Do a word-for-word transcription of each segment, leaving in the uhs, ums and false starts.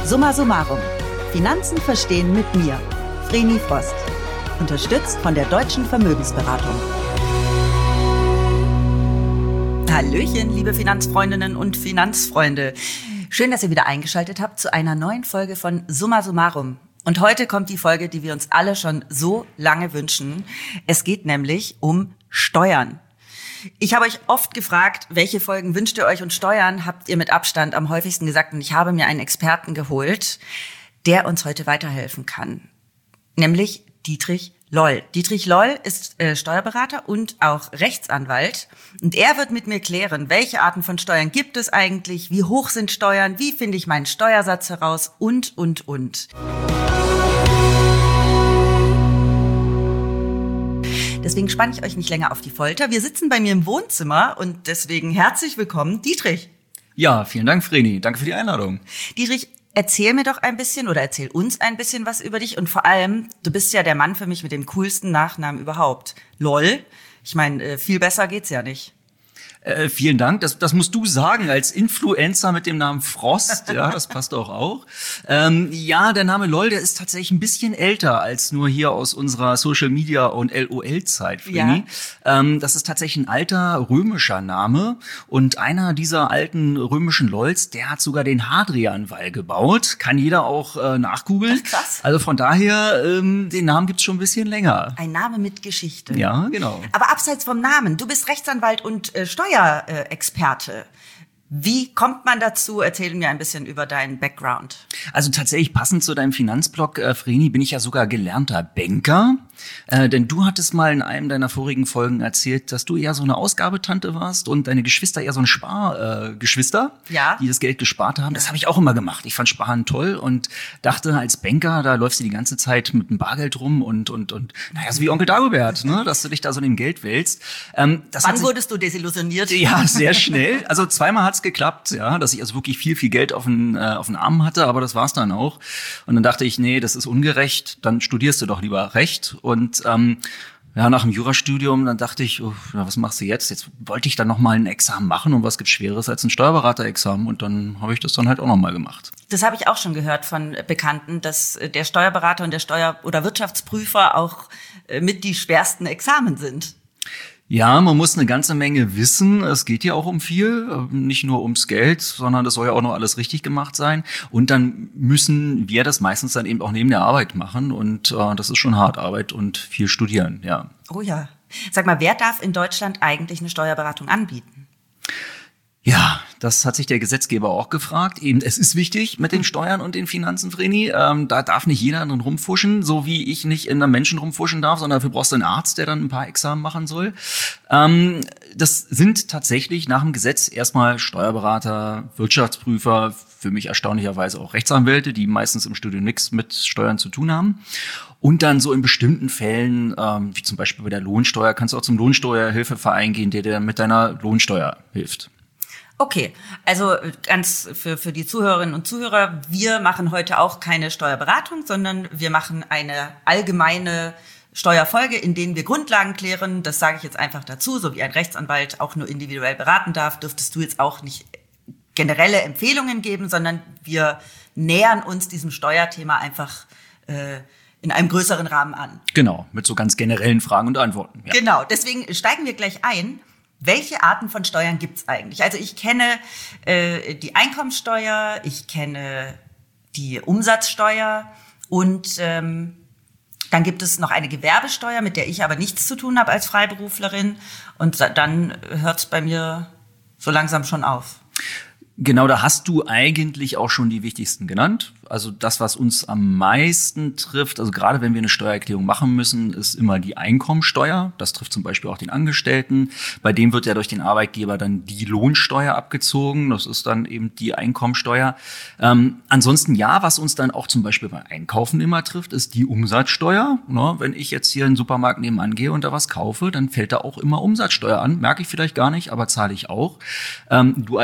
Summa summarum. Finanzen verstehen mit mir, Vreni Frost. Unterstützt von der Deutschen Vermögensberatung. Hallöchen, liebe Finanzfreundinnen und Finanzfreunde. Schön, dass ihr wieder eingeschaltet habt zu einer neuen Folge von Summa summarum. Und heute kommt die Folge, die wir uns alle schon so lange wünschen. Es geht nämlich um Steuern. Ich habe euch oft gefragt, welche Folgen wünscht ihr euch, und Steuern habt ihr mit Abstand am häufigsten gesagt. Und ich habe mir einen Experten geholt, der uns heute weiterhelfen kann. Nämlich Dietrich Loll. Dietrich Loll ist äh, Steuerberater und auch Rechtsanwalt. Und er wird mit mir klären, welche Arten von Steuern gibt es eigentlich, wie hoch sind Steuern, wie finde ich meinen Steuersatz heraus und, und, und. Deswegen spanne ich euch nicht länger auf die Folter. Wir sitzen bei mir im Wohnzimmer und deswegen herzlich willkommen, Dietrich. Ja, vielen Dank, Vreni. Danke für die Einladung. Dietrich, erzähl mir doch ein bisschen oder erzähl uns ein bisschen was über dich. Und vor allem, du bist ja der Mann für mich mit dem coolsten Nachnamen überhaupt. Loll. Ich meine, viel besser geht's ja nicht. Äh, vielen Dank. Das, das musst du sagen als Influencer mit dem Namen Frost. Ja, das passt doch auch. Ähm, ja, der Name Loll, der ist tatsächlich ein bisschen älter als nur hier aus unserer Social Media und L O L-Zeit, Vreni. Ja. Ähm, das ist tatsächlich ein alter römischer Name. Und einer dieser alten römischen Lolls, der hat sogar den Hadrianwall gebaut. Kann jeder auch äh, nachgoogeln. Ach, krass. Also von daher, ähm, den Namen gibt's schon ein bisschen länger. Ein Name mit Geschichte. Ja, genau. Aber abseits vom Namen, du bist Rechtsanwalt und äh, Steuerexperte. Wie kommt man dazu? Erzähl mir ein bisschen über deinen Background. Also tatsächlich passend zu deinem Finanzblog, äh, Vreni, bin ich ja sogar gelernter Banker. Äh, denn du hattest mal in einem deiner vorigen Folgen erzählt, dass du eher so eine Ausgabetante warst und deine Geschwister eher so ein Spargeschwister, äh, ja. die das Geld gespart haben. Das habe ich auch immer gemacht. Ich fand Sparen toll und dachte, als Banker, da läufst du die ganze Zeit mit dem Bargeld rum und, und, und naja, so wie Onkel Dagobert, ne, dass du dich da so in dem Geld wälzt. Ähm, das Wann sich, wurdest du desillusioniert? Ja, sehr schnell. Also zweimal hat's geklappt, ja, dass ich also wirklich viel, viel Geld auf den, äh, auf den Armen hatte, aber das war's dann auch. Und dann dachte ich, nee, das ist ungerecht, dann studierst du doch lieber Recht. Und ähm, ja, nach dem Jurastudium, dann dachte ich, oh, na, was machst du jetzt? Jetzt wollte ich dann noch mal ein Examen machen, und was gibt's Schweres als ein Steuerberaterexamen? Und dann habe ich das dann halt auch noch mal gemacht. Das habe ich auch schon gehört von Bekannten, dass der Steuerberater und der Steuer- oder Wirtschaftsprüfer auch mit die schwersten Examen sind. Ja, man muss eine ganze Menge wissen. Es geht ja auch um viel, nicht nur ums Geld, sondern das soll ja auch noch alles richtig gemacht sein. Und dann müssen wir das meistens dann eben auch neben der Arbeit machen. Und äh, das ist schon hart Arbeit und viel studieren, ja. Oh ja. Sag mal, wer darf in Deutschland eigentlich eine Steuerberatung anbieten? Ja, das hat sich der Gesetzgeber auch gefragt. Eben, es ist wichtig mit den Steuern und den Finanzen, Vreni. Ähm, da darf nicht jeder drin rumfuschen, so wie ich nicht in einem Menschen rumfuschen darf, sondern dafür brauchst du einen Arzt, der dann ein paar Examen machen soll. Ähm, das sind tatsächlich nach dem Gesetz erstmal Steuerberater, Wirtschaftsprüfer, für mich erstaunlicherweise auch Rechtsanwälte, die meistens im Studium nichts mit Steuern zu tun haben. Und dann so in bestimmten Fällen, ähm, wie zum Beispiel bei der Lohnsteuer, kannst du auch zum Lohnsteuerhilfeverein gehen, der dir mit deiner Lohnsteuer hilft. Okay, also ganz für, für die Zuhörerinnen und Zuhörer, wir machen heute auch keine Steuerberatung, sondern wir machen eine allgemeine Steuerfolge, in denen wir Grundlagen klären. Das sage ich jetzt einfach dazu, so wie ein Rechtsanwalt auch nur individuell beraten darf, dürftest du jetzt auch nicht generelle Empfehlungen geben, sondern wir nähern uns diesem Steuerthema einfach äh, in einem größeren Rahmen an. Genau, mit so ganz generellen Fragen und Antworten. Ja. Genau, deswegen steigen wir gleich ein. Welche Arten von Steuern gibt's eigentlich? Also ich kenne äh, die Einkommensteuer, ich kenne die Umsatzsteuer und ähm, dann gibt es noch eine Gewerbesteuer, mit der ich aber nichts zu tun habe als Freiberuflerin. Und dann hört's bei mir so langsam schon auf. Genau, da hast du eigentlich auch schon die wichtigsten genannt. Also das, was uns am meisten trifft, also gerade wenn wir eine Steuererklärung machen müssen, ist immer die Einkommensteuer. Das trifft zum Beispiel auch den Angestellten. Bei dem wird ja durch den Arbeitgeber dann die Lohnsteuer abgezogen. Das ist dann eben die Einkommensteuer. Ähm, ansonsten ja, was uns dann auch zum Beispiel beim Einkaufen immer trifft, ist die Umsatzsteuer. Ne, wenn ich jetzt hier in den Supermarkt nebenan gehe und da was kaufe, dann fällt da auch immer Umsatzsteuer an. Merke ich vielleicht gar nicht, aber zahle ich auch. Ähm, du als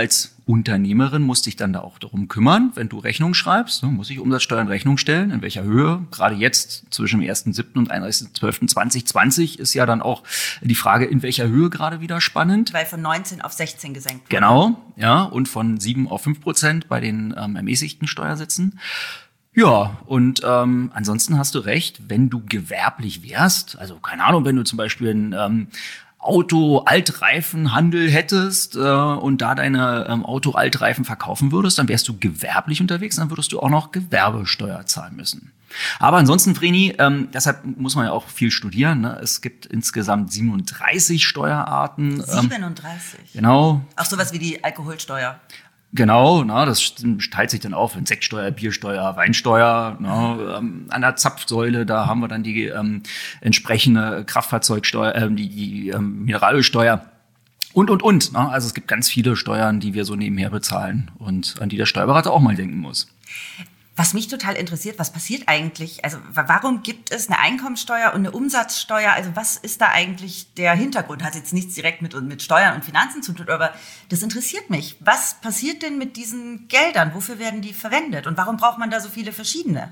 Unternehmerin musst dich dann da auch darum kümmern, wenn du Rechnung schreibst, ne, muss ich Umsatzsteuer in Rechnung stellen, in welcher Höhe. Gerade jetzt zwischen dem ersten siebten und einunddreißigsten zwölften zweitausendzwanzig ist ja dann auch die Frage, in welcher Höhe gerade wieder spannend. Weil von neunzehn auf sechzehn gesenkt wurde. Genau, ja, und von sieben auf fünf Prozent bei den ähm, ermäßigten Steuersätzen. Ja, und ähm, ansonsten hast du recht, wenn du gewerblich wärst, also keine Ahnung, wenn du zum Beispiel ein ähm, Auto-Altreifenhandel hättest äh, und da deine ähm, Auto-Altreifen verkaufen würdest, dann wärst du gewerblich unterwegs, dann würdest du auch noch Gewerbesteuer zahlen müssen. Aber ansonsten, Vreni, ähm, deshalb muss man ja auch viel studieren. Ne? Es gibt insgesamt siebenunddreißig Steuerarten. siebenunddreißig? Ähm, genau. Auch sowas wie die Alkoholsteuer. Genau, na, das teilt sich dann auf in Sektsteuer, Biersteuer, Weinsteuer. Na, ähm, an der Zapfsäule, da haben wir dann die ähm, entsprechende Kraftfahrzeugsteuer, äh, die, die ähm, Mineralölsteuer und, und, und. Na, also es gibt ganz viele Steuern, die wir so nebenher bezahlen und an die der Steuerberater auch mal denken muss. Was mich total interessiert, was passiert eigentlich? Also warum gibt es eine Einkommensteuer und eine Umsatzsteuer? Also was ist da eigentlich der Hintergrund? Hat jetzt nichts direkt mit, mit Steuern und Finanzen zu tun, aber das interessiert mich. Was passiert denn mit diesen Geldern? Wofür werden die verwendet? Und warum braucht man da so viele verschiedene?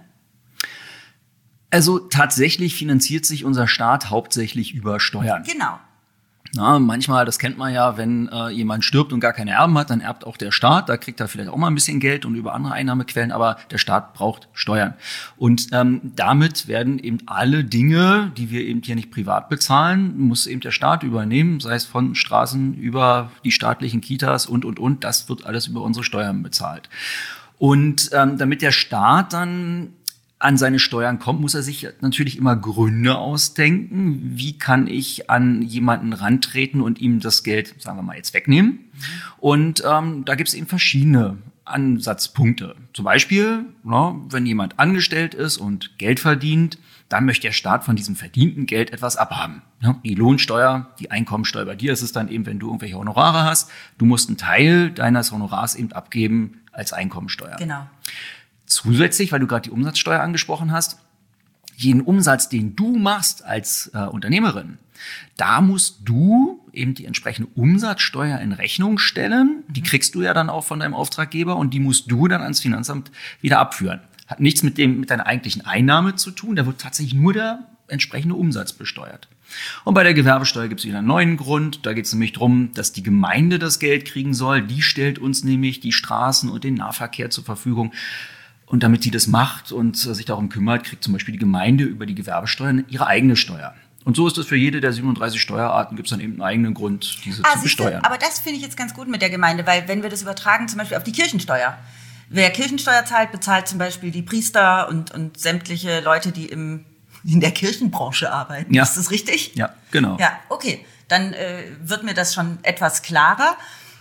Also tatsächlich finanziert sich unser Staat hauptsächlich über Steuern. Genau. Na, manchmal, das kennt man ja, wenn äh, jemand stirbt und gar keine Erben hat, dann erbt auch der Staat. Da kriegt er vielleicht auch mal ein bisschen Geld und über andere Einnahmequellen, aber der Staat braucht Steuern. Und ähm, damit werden eben alle Dinge, die wir eben hier nicht privat bezahlen, muss eben der Staat übernehmen, sei es von Straßen über die staatlichen Kitas und, und, und. Das wird alles über unsere Steuern bezahlt. Und ähm, damit der Staat dann an seine Steuern kommt, muss er sich natürlich immer Gründe ausdenken. Wie kann ich an jemanden rantreten und ihm das Geld, sagen wir mal, jetzt wegnehmen? Mhm. Und ähm, da gibt es eben verschiedene Ansatzpunkte. Zum Beispiel, na, wenn jemand angestellt ist und Geld verdient, dann möchte der Staat von diesem verdienten Geld etwas abhaben. Ja, die Lohnsteuer, die Einkommensteuer bei dir ist es dann eben, wenn du irgendwelche Honorare hast. Du musst einen Teil deines Honorars eben abgeben als Einkommensteuer. Genau. Zusätzlich, weil du gerade die Umsatzsteuer angesprochen hast, jeden Umsatz, den du machst als äh, Unternehmerin, da musst du eben die entsprechende Umsatzsteuer in Rechnung stellen. Die kriegst du ja dann auch von deinem Auftraggeber und die musst du dann ans Finanzamt wieder abführen. Hat nichts mit dem mit deiner eigentlichen Einnahme zu tun, da wird tatsächlich nur der entsprechende Umsatz besteuert. Und bei der Gewerbesteuer gibt es wieder einen neuen Grund. Da geht es nämlich darum, dass die Gemeinde das Geld kriegen soll. Die stellt uns nämlich die Straßen und den Nahverkehr zur Verfügung. Und damit die das macht und sich darum kümmert, kriegt zum Beispiel die Gemeinde über die Gewerbesteuer ihre eigene Steuer. Und so ist es für jede der siebenunddreißig Steuerarten, gibt es dann eben einen eigenen Grund, diese ah, zu besteuern. Du, aber das finde ich jetzt ganz gut mit der Gemeinde, weil wenn wir das übertragen zum Beispiel auf die Kirchensteuer. Wer Kirchensteuer zahlt, bezahlt zum Beispiel die Priester und, und sämtliche Leute, die im, in der Kirchenbranche arbeiten. Ja. Ist das richtig? Ja, genau. Ja, okay. Dann äh, wird mir das schon etwas klarer.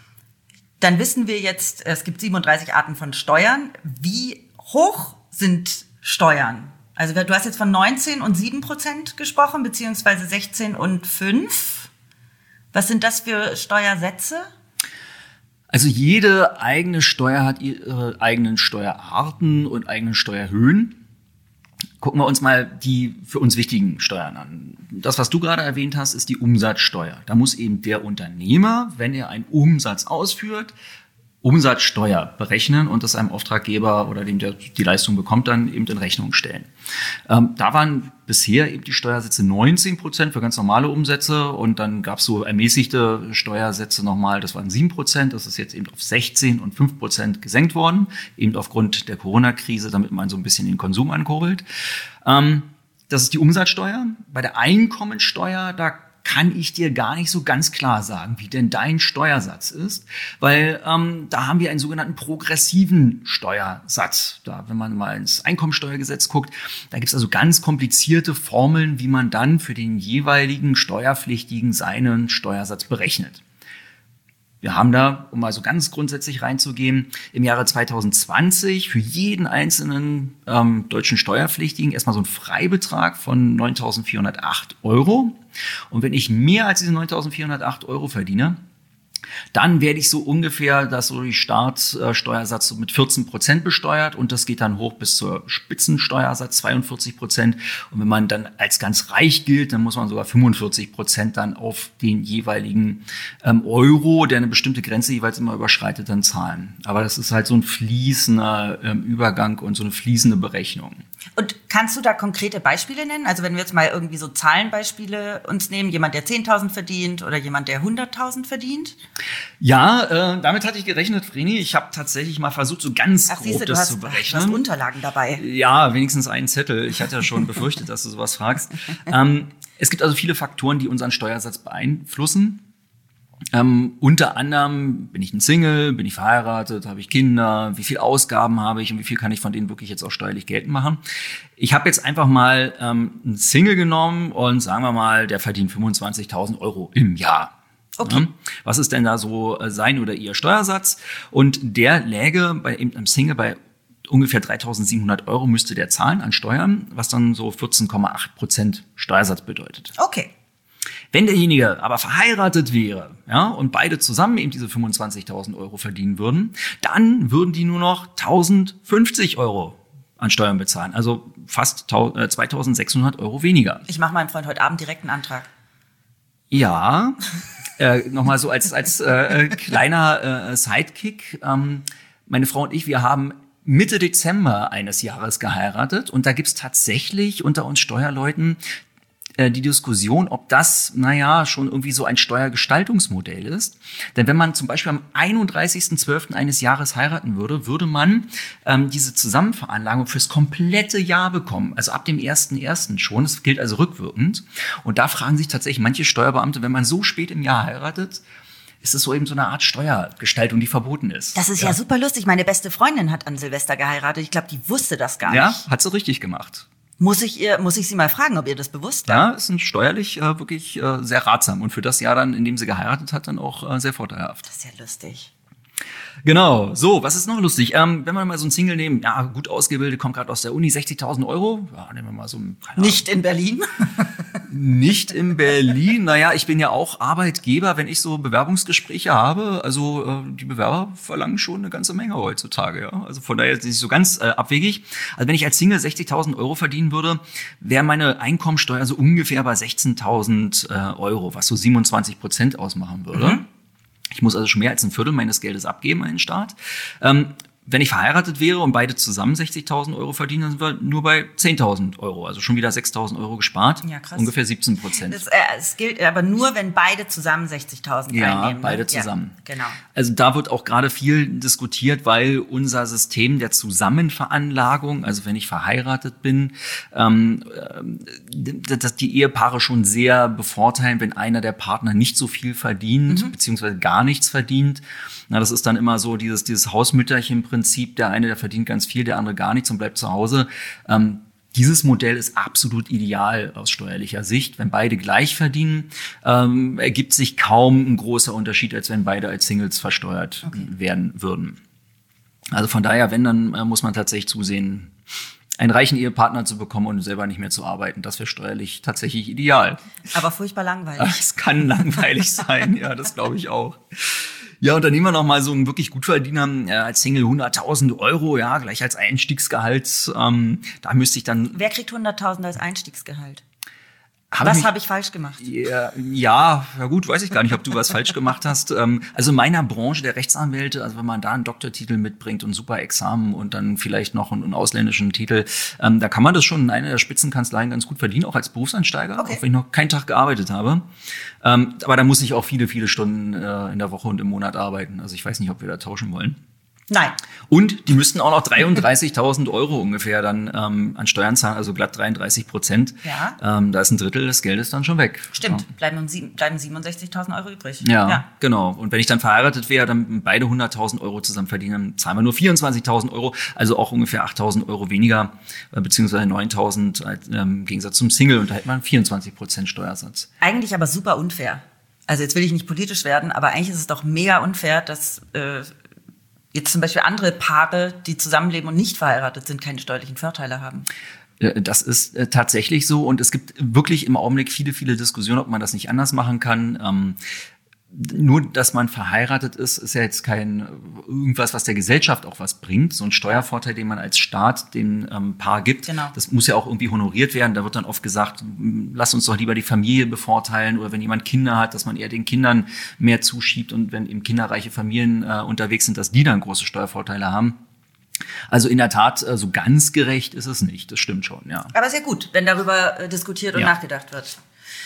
Dann wissen wir jetzt, es gibt siebenunddreißig Arten von Steuern. Wie hoch sind Steuern? Also du hast jetzt von neunzehn und sieben Prozent gesprochen, beziehungsweise sechzehn und fünf. Was sind das für Steuersätze? Also jede eigene Steuer hat ihre eigenen Steuerarten und eigenen Steuerhöhen. Gucken wir uns mal die für uns wichtigen Steuern an. Das, was du gerade erwähnt hast, ist die Umsatzsteuer. Da muss eben der Unternehmer, wenn er einen Umsatz ausführt, Umsatzsteuer berechnen und das einem Auftraggeber oder dem, der die Leistung bekommt, dann eben in Rechnung stellen. Ähm, da waren bisher eben die Steuersätze neunzehn Prozent für ganz normale Umsätze und dann gab es so ermäßigte Steuersätze nochmal, das waren sieben Prozent. Das ist jetzt eben auf sechzehn und fünf Prozent gesenkt worden, eben aufgrund der Corona-Krise, damit man so ein bisschen den Konsum ankurbelt. Ähm, das ist die Umsatzsteuer. Bei der Einkommensteuer, da kann ich dir gar nicht so ganz klar sagen, wie denn dein Steuersatz ist, weil ähm, da haben wir einen sogenannten progressiven Steuersatz. Da, wenn man mal ins Einkommensteuergesetz guckt, da gibt es also ganz komplizierte Formeln, wie man dann für den jeweiligen Steuerpflichtigen seinen Steuersatz berechnet. Wir haben da, um mal so ganz grundsätzlich reinzugehen, im Jahre zwanzig zwanzig für jeden einzelnen ähm, deutschen Steuerpflichtigen erstmal so einen Freibetrag von neuntausendvierhundertacht Euro. Und wenn ich mehr als diese neuntausendvierhundertacht Euro verdiene, Dann werde ich so ungefähr, dass so die Startsteuersatz so mit vierzehn Prozent besteuert und das geht dann hoch bis zur Spitzensteuersatz zweiundvierzig Prozent. Und wenn man dann als ganz reich gilt, dann muss man sogar fünfundvierzig Prozent dann auf den jeweiligen ähm, Euro, der eine bestimmte Grenze jeweils immer überschreitet, dann zahlen. Aber das ist halt so ein fließender ähm, Übergang und so eine fließende Berechnung. Und kannst du da konkrete Beispiele nennen? Also wenn wir jetzt mal irgendwie so Zahlenbeispiele uns nehmen, jemand, der zehntausend verdient oder jemand, der hunderttausend verdient? Ja, äh, damit hatte ich gerechnet, Vreni. Ich habe tatsächlich mal versucht, so ganz Ach, grob siehste, das du hast, zu berechnen. Du hast Unterlagen dabei. Ja, wenigstens einen Zettel. Ich hatte ja schon befürchtet, dass du sowas fragst. Ähm, es gibt also viele Faktoren, die unseren Steuersatz beeinflussen. Ähm, unter anderem, bin ich ein Single, bin ich verheiratet, habe ich Kinder, wie viel Ausgaben habe ich und wie viel kann ich von denen wirklich jetzt auch steuerlich geltend machen. Ich habe jetzt einfach mal ähm, einen Single genommen und sagen wir mal, der verdient fünfundzwanzigtausend Euro im Jahr. Okay. Ja, was ist denn da so äh, sein oder ihr Steuersatz? Und der läge bei eben einem Single bei ungefähr dreitausendsiebenhundert Euro müsste der zahlen an Steuern, was dann so vierzehn Komma acht Prozent Steuersatz bedeutet. Okay. Wenn derjenige aber verheiratet wäre, ja, und beide zusammen eben diese fünfundzwanzigtausend Euro verdienen würden, dann würden die nur noch tausendfünfzig Euro an Steuern bezahlen. Also fast zweitausendsechshundert Euro weniger. Ich mache meinem Freund heute Abend direkt einen Antrag. Ja, äh, nochmal so als, als äh, kleiner äh, Sidekick. Ähm, meine Frau und ich, wir haben Mitte Dezember eines Jahres geheiratet und da gibt's tatsächlich unter uns Steuerleuten die Diskussion, ob das, naja, schon irgendwie so ein Steuergestaltungsmodell ist. Denn wenn man zum Beispiel am einunddreißigsten zwölften eines Jahres heiraten würde, würde man ähm, diese Zusammenveranlagung fürs komplette Jahr bekommen. Also ab dem ersten ersten schon. Das gilt also rückwirkend. Und da fragen sich tatsächlich manche Steuerbeamte, wenn man so spät im Jahr heiratet, ist es so eben so eine Art Steuergestaltung, die verboten ist. Das ist ja, ja super lustig. Meine beste Freundin hat an Silvester geheiratet. Ich glaube, die wusste das gar ja, nicht. Ja, hat sie richtig gemacht. Muss ich ihr, muss ich sie mal fragen, ob ihr das bewusst war? Ja, ist ein steuerlich äh, wirklich äh, sehr ratsam und für das Jahr dann, in dem sie geheiratet hat, dann auch äh, sehr vorteilhaft. Das ist ja lustig. Genau. So, was ist noch lustig? Ähm, wenn wir mal so einen Single nehmen, ja, gut ausgebildet, kommt gerade aus der Uni, sechzigtausend Euro. Ja, nehmen wir mal so ein, keine Ahnung. Nicht in Berlin? Nicht in Berlin. Naja, ich bin ja auch Arbeitgeber, wenn ich so Bewerbungsgespräche habe. Also äh, die Bewerber verlangen schon eine ganze Menge heutzutage. Ja? Also von daher ist es nicht so ganz äh, abwegig. Also wenn ich als Single sechzigtausend Euro verdienen würde, wäre meine Einkommensteuer so ungefähr bei sechzehntausend äh, Euro, was so siebenundzwanzig Prozent ausmachen würde. Mhm. Ich muss also schon mehr als ein Viertel meines Geldes abgeben an den Staat. Ähm, Wenn ich verheiratet wäre und beide zusammen sechzigtausend Euro verdienen, dann sind wir nur bei zehntausend Euro. Also schon wieder sechstausend Euro gespart. Ja, krass. Ungefähr siebzehn Prozent. Das, äh, es gilt aber nur, wenn beide zusammen sechzigtausend ja, einnehmen. beide ne? zusammen. Ja, genau. Also da wird auch gerade viel diskutiert, weil unser System der Zusammenveranlagung, also wenn ich verheiratet bin, ähm, dass die Ehepaare schon sehr bevorteilen, wenn einer der Partner nicht so viel verdient, mhm. beziehungsweise gar nichts verdient. Na, das ist dann immer so dieses, dieses Hausmütterchen-Prinzip. Der eine, der verdient ganz viel, der andere gar nichts und bleibt zu Hause. Ähm, dieses Modell ist absolut ideal aus steuerlicher Sicht. Wenn beide gleich verdienen, ähm, ergibt sich kaum ein großer Unterschied, als wenn beide als Singles versteuert okay. werden würden. Also von daher, wenn, dann äh, muss man tatsächlich zusehen, einen reichen Ehepartner zu bekommen und selber nicht mehr zu arbeiten. Das wäre steuerlich tatsächlich ideal. Aber furchtbar langweilig. Es kann langweilig sein, ja, das glaube ich auch. Ja, und dann nehmen wir noch mal so einen wirklich Gutverdiener äh, als Single hunderttausend Euro, ja, gleich als Einstiegsgehalt. Ähm, da müsste ich dann... Wer kriegt hunderttausend als Einstiegsgehalt? Hab was ich habe ich falsch gemacht? Ja, ja, ja gut, weiß ich gar nicht, ob du was falsch gemacht hast. Ähm, also in meiner Branche der Rechtsanwälte, also wenn man da einen Doktortitel mitbringt und super Examen und dann vielleicht noch einen, einen ausländischen Titel, ähm, da kann man das schon in einer der Spitzenkanzleien ganz gut verdienen, auch als Berufseinsteiger, okay. auch wenn ich noch keinen Tag gearbeitet habe. Ähm, aber da muss ich auch viele, viele Stunden äh, in der Woche und im Monat arbeiten. Also ich weiß nicht, ob wir da tauschen wollen. Nein. Und die müssten auch noch dreiunddreißigtausend Euro ungefähr dann ähm, an Steuern zahlen, also glatt dreiunddreißig Prozent. Ja. Ähm, da ist ein Drittel des Geldes dann schon weg. Stimmt, ja. bleiben, um sieben, bleiben siebenundsechzigtausend Euro übrig. Ja, ja, genau. Und wenn ich dann verheiratet wäre, dann beide hunderttausend Euro zusammen verdienen, dann zahlen wir nur vierundzwanzigtausend Euro, also auch ungefähr achttausend Euro weniger, äh, beziehungsweise neuntausend äh, im Gegensatz zum Single, und da hätte man vierundzwanzig Prozent Steuersatz. Eigentlich aber super unfair. Also jetzt will ich nicht politisch werden, aber eigentlich ist es doch mega unfair, dass äh, jetzt zum Beispiel andere Paare, die zusammenleben und nicht verheiratet sind, keine steuerlichen Vorteile haben. Das ist äh, tatsächlich so, und es gibt wirklich im Augenblick viele, viele Diskussionen, ob man das nicht anders machen kann. Ähm, Nur, dass man verheiratet ist, ist ja jetzt kein irgendwas, was der Gesellschaft auch was bringt. So ein Steuervorteil, den man als Staat dem ähm, Paar gibt, genau. Das muss ja auch irgendwie honoriert werden. Da wird dann oft gesagt, lass uns doch lieber die Familie bevorteilen. Oder wenn jemand Kinder hat, dass man eher den Kindern mehr zuschiebt. Und wenn eben kinderreiche Familien äh, unterwegs sind, dass die dann große Steuervorteile haben. Also in der Tat, äh, so ganz gerecht ist es nicht. Das stimmt schon, ja. Aber sehr gut, wenn darüber äh, diskutiert und ja. nachgedacht wird.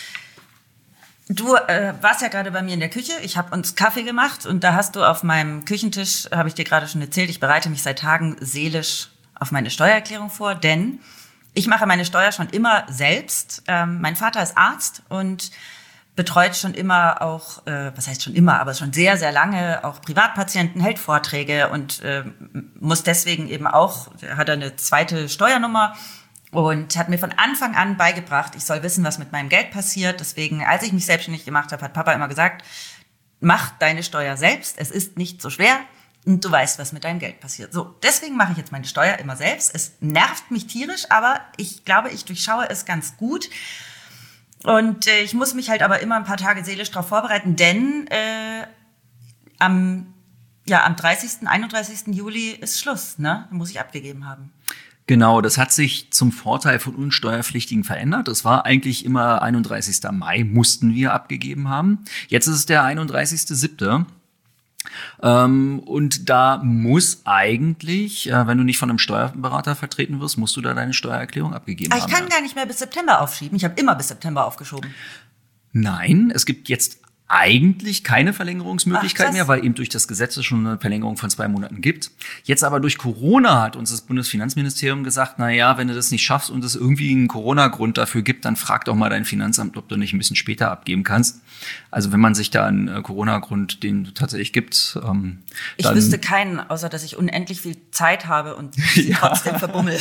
Du äh, warst ja gerade bei mir in der Küche. Ich habe uns Kaffee gemacht und da hast du auf meinem Küchentisch, habe ich dir gerade schon erzählt, ich bereite mich seit Tagen seelisch auf meine Steuererklärung vor, denn ich mache meine Steuer schon immer selbst. Ähm, mein Vater ist Arzt und betreut schon immer auch, äh, was heißt schon immer, aber schon sehr, sehr lange auch Privatpatienten, hält Vorträge und äh, muss deswegen eben auch, hat er eine zweite Steuernummer, und hat mir von Anfang an beigebracht, ich soll wissen, was mit meinem Geld passiert. Deswegen, als ich mich selbstständig gemacht habe, hat Papa immer gesagt, mach deine Steuer selbst, es ist nicht so schwer und du weißt, was mit deinem Geld passiert. So, deswegen mache ich jetzt meine Steuer immer selbst. Es nervt mich tierisch, aber ich glaube, ich durchschaue es ganz gut. Und äh, ich muss mich halt aber immer ein paar Tage seelisch darauf vorbereiten, denn äh, am, ja, am dreißigsten, einunddreißigsten Juli ist Schluss, ne? Muss ich abgegeben haben. Genau, das hat sich zum Vorteil von uns Steuerpflichtigen verändert. Das war eigentlich immer einunddreißigsten Mai, mussten wir abgegeben haben. Jetzt ist es der einunddreißigsten siebten Ähm, und da muss eigentlich, äh, wenn du nicht von einem Steuerberater vertreten wirst, musst du da deine Steuererklärung abgegeben Aber haben. ich kann ja. gar nicht mehr bis September aufschieben. Ich habe immer bis September aufgeschoben. Nein, es gibt jetzt eigentlich keine Verlängerungsmöglichkeit Ach, mehr, weil eben durch das Gesetz es schon eine Verlängerung von zwei Monaten gibt. Jetzt aber durch Corona hat uns das Bundesfinanzministerium gesagt, na ja, wenn du das nicht schaffst und es irgendwie einen Corona-Grund dafür gibt, dann frag doch mal dein Finanzamt, ob du nicht ein bisschen später abgeben kannst. Also wenn man sich da einen äh, Corona-Grund, den tatsächlich gibt, ähm, Ich dann wüsste keinen, außer dass ich unendlich viel Zeit habe und sie Ja. trotzdem verbummel.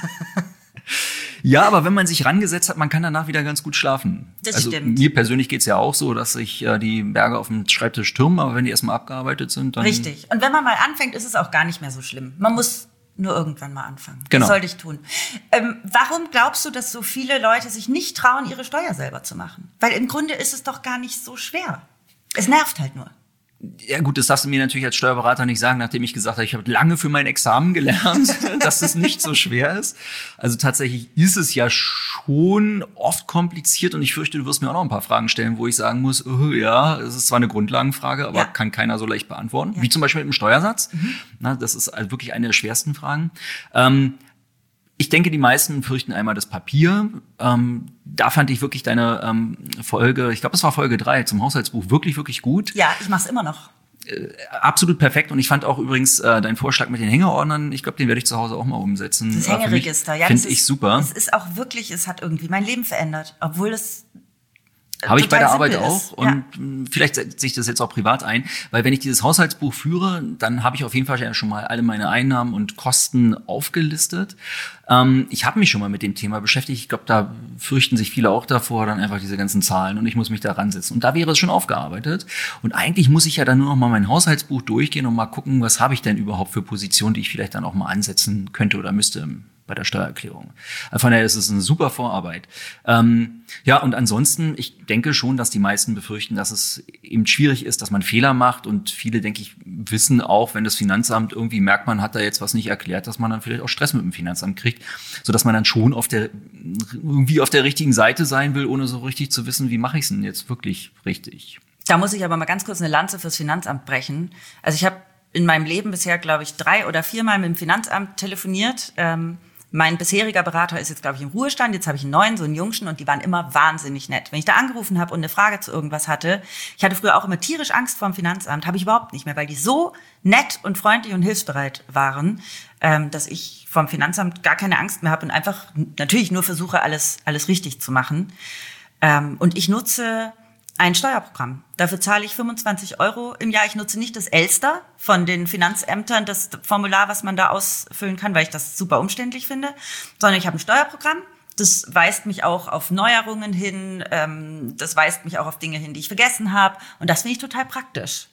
Ja, aber wenn man sich rangesetzt hat, man kann danach wieder ganz gut schlafen. Das also stimmt. Mir persönlich geht's ja auch so, dass sich äh, die Berge auf dem Schreibtisch türmen, aber wenn die erstmal abgearbeitet sind, dann... Richtig. Und wenn man mal anfängt, ist es auch gar nicht mehr so schlimm. Man muss nur irgendwann mal anfangen. Genau. Das sollte ich tun. Ähm, warum glaubst du, dass so viele Leute sich nicht trauen, ihre Steuer selber zu machen? Weil im Grunde ist es doch gar nicht so schwer. Es nervt halt nur. Ja gut, das darfst du mir natürlich als Steuerberater nicht sagen, nachdem ich gesagt habe, ich habe lange für mein Examen gelernt, dass es nicht so schwer ist. Also tatsächlich ist es ja schon oft kompliziert und ich fürchte, du wirst mir auch noch ein paar Fragen stellen, wo ich sagen muss, oh, ja, es ist zwar eine Grundlagenfrage, aber ja. kann keiner so leicht beantworten. Ja. Wie zum Beispiel mit dem Steuersatz. Mhm. Na, das ist also wirklich eine der schwersten Fragen. Ähm, Ich denke, die meisten fürchten einmal das Papier. Ähm, da fand ich wirklich deine ähm, Folge, ich glaube, es war Folge drei zum Haushaltsbuch, wirklich, wirklich gut. Ja, ich mach's immer noch. Äh, absolut perfekt. Und ich fand auch übrigens äh, deinen Vorschlag mit den Hängeordnern, ich glaube, den werde ich zu Hause auch mal umsetzen. Das Hängeregister, ja. Finde ich super. Es ist auch wirklich, es hat irgendwie mein Leben verändert, obwohl es Habe ich bei der Arbeit simpel auch ist. und Ja. vielleicht setze ich das jetzt auch privat ein, weil wenn ich dieses Haushaltsbuch führe, dann habe ich auf jeden Fall ja schon mal alle meine Einnahmen und Kosten aufgelistet. Ähm, ich habe mich schon mal mit dem Thema beschäftigt. Ich glaube, da fürchten sich viele auch davor, dann einfach diese ganzen Zahlen und ich muss mich da ransetzen. Und da wäre es schon aufgearbeitet. Und eigentlich muss ich ja dann nur noch mal mein Haushaltsbuch durchgehen und mal gucken, was habe ich denn überhaupt für Positionen, die ich vielleicht dann auch mal ansetzen könnte oder müsste bei der Steuererklärung. Von daher ist es eine super Vorarbeit. Ähm, ja, und ansonsten, ich denke schon, dass die meisten befürchten, dass es eben schwierig ist, dass man Fehler macht und viele, denke ich, wissen auch, wenn das Finanzamt irgendwie merkt, man hat da jetzt was nicht erklärt, dass man dann vielleicht auch Stress mit dem Finanzamt kriegt, sodass man dann schon auf der, irgendwie auf der richtigen Seite sein will, ohne so richtig zu wissen, wie mache ich es denn jetzt wirklich richtig. Da muss ich aber mal ganz kurz eine Lanze fürs Finanzamt brechen. Also ich habe in meinem Leben bisher, glaube ich, drei oder viermal mit dem Finanzamt telefoniert. Ähm, Mein bisheriger Berater ist jetzt, glaube ich, im Ruhestand. Jetzt habe ich einen neuen, so einen Jungschen, und die waren immer wahnsinnig nett. Wenn ich da angerufen habe und eine Frage zu irgendwas hatte, ich hatte früher auch immer tierisch Angst vor dem Finanzamt, habe ich überhaupt nicht mehr, weil die so nett und freundlich und hilfsbereit waren, ähm, dass ich vom Finanzamt gar keine Angst mehr habe und einfach natürlich nur versuche, alles, alles richtig zu machen. Ähm, und ich nutze ein Steuerprogramm. Dafür zahle ich fünfundzwanzig Euro im Jahr. Ich nutze nicht das Elster von den Finanzämtern, das Formular, was man da ausfüllen kann, weil ich das super umständlich finde, sondern ich habe ein Steuerprogramm. Das weist mich auch auf Neuerungen hin, ähm, das weist mich auch auf Dinge hin, die ich vergessen habe. Und das finde ich total praktisch.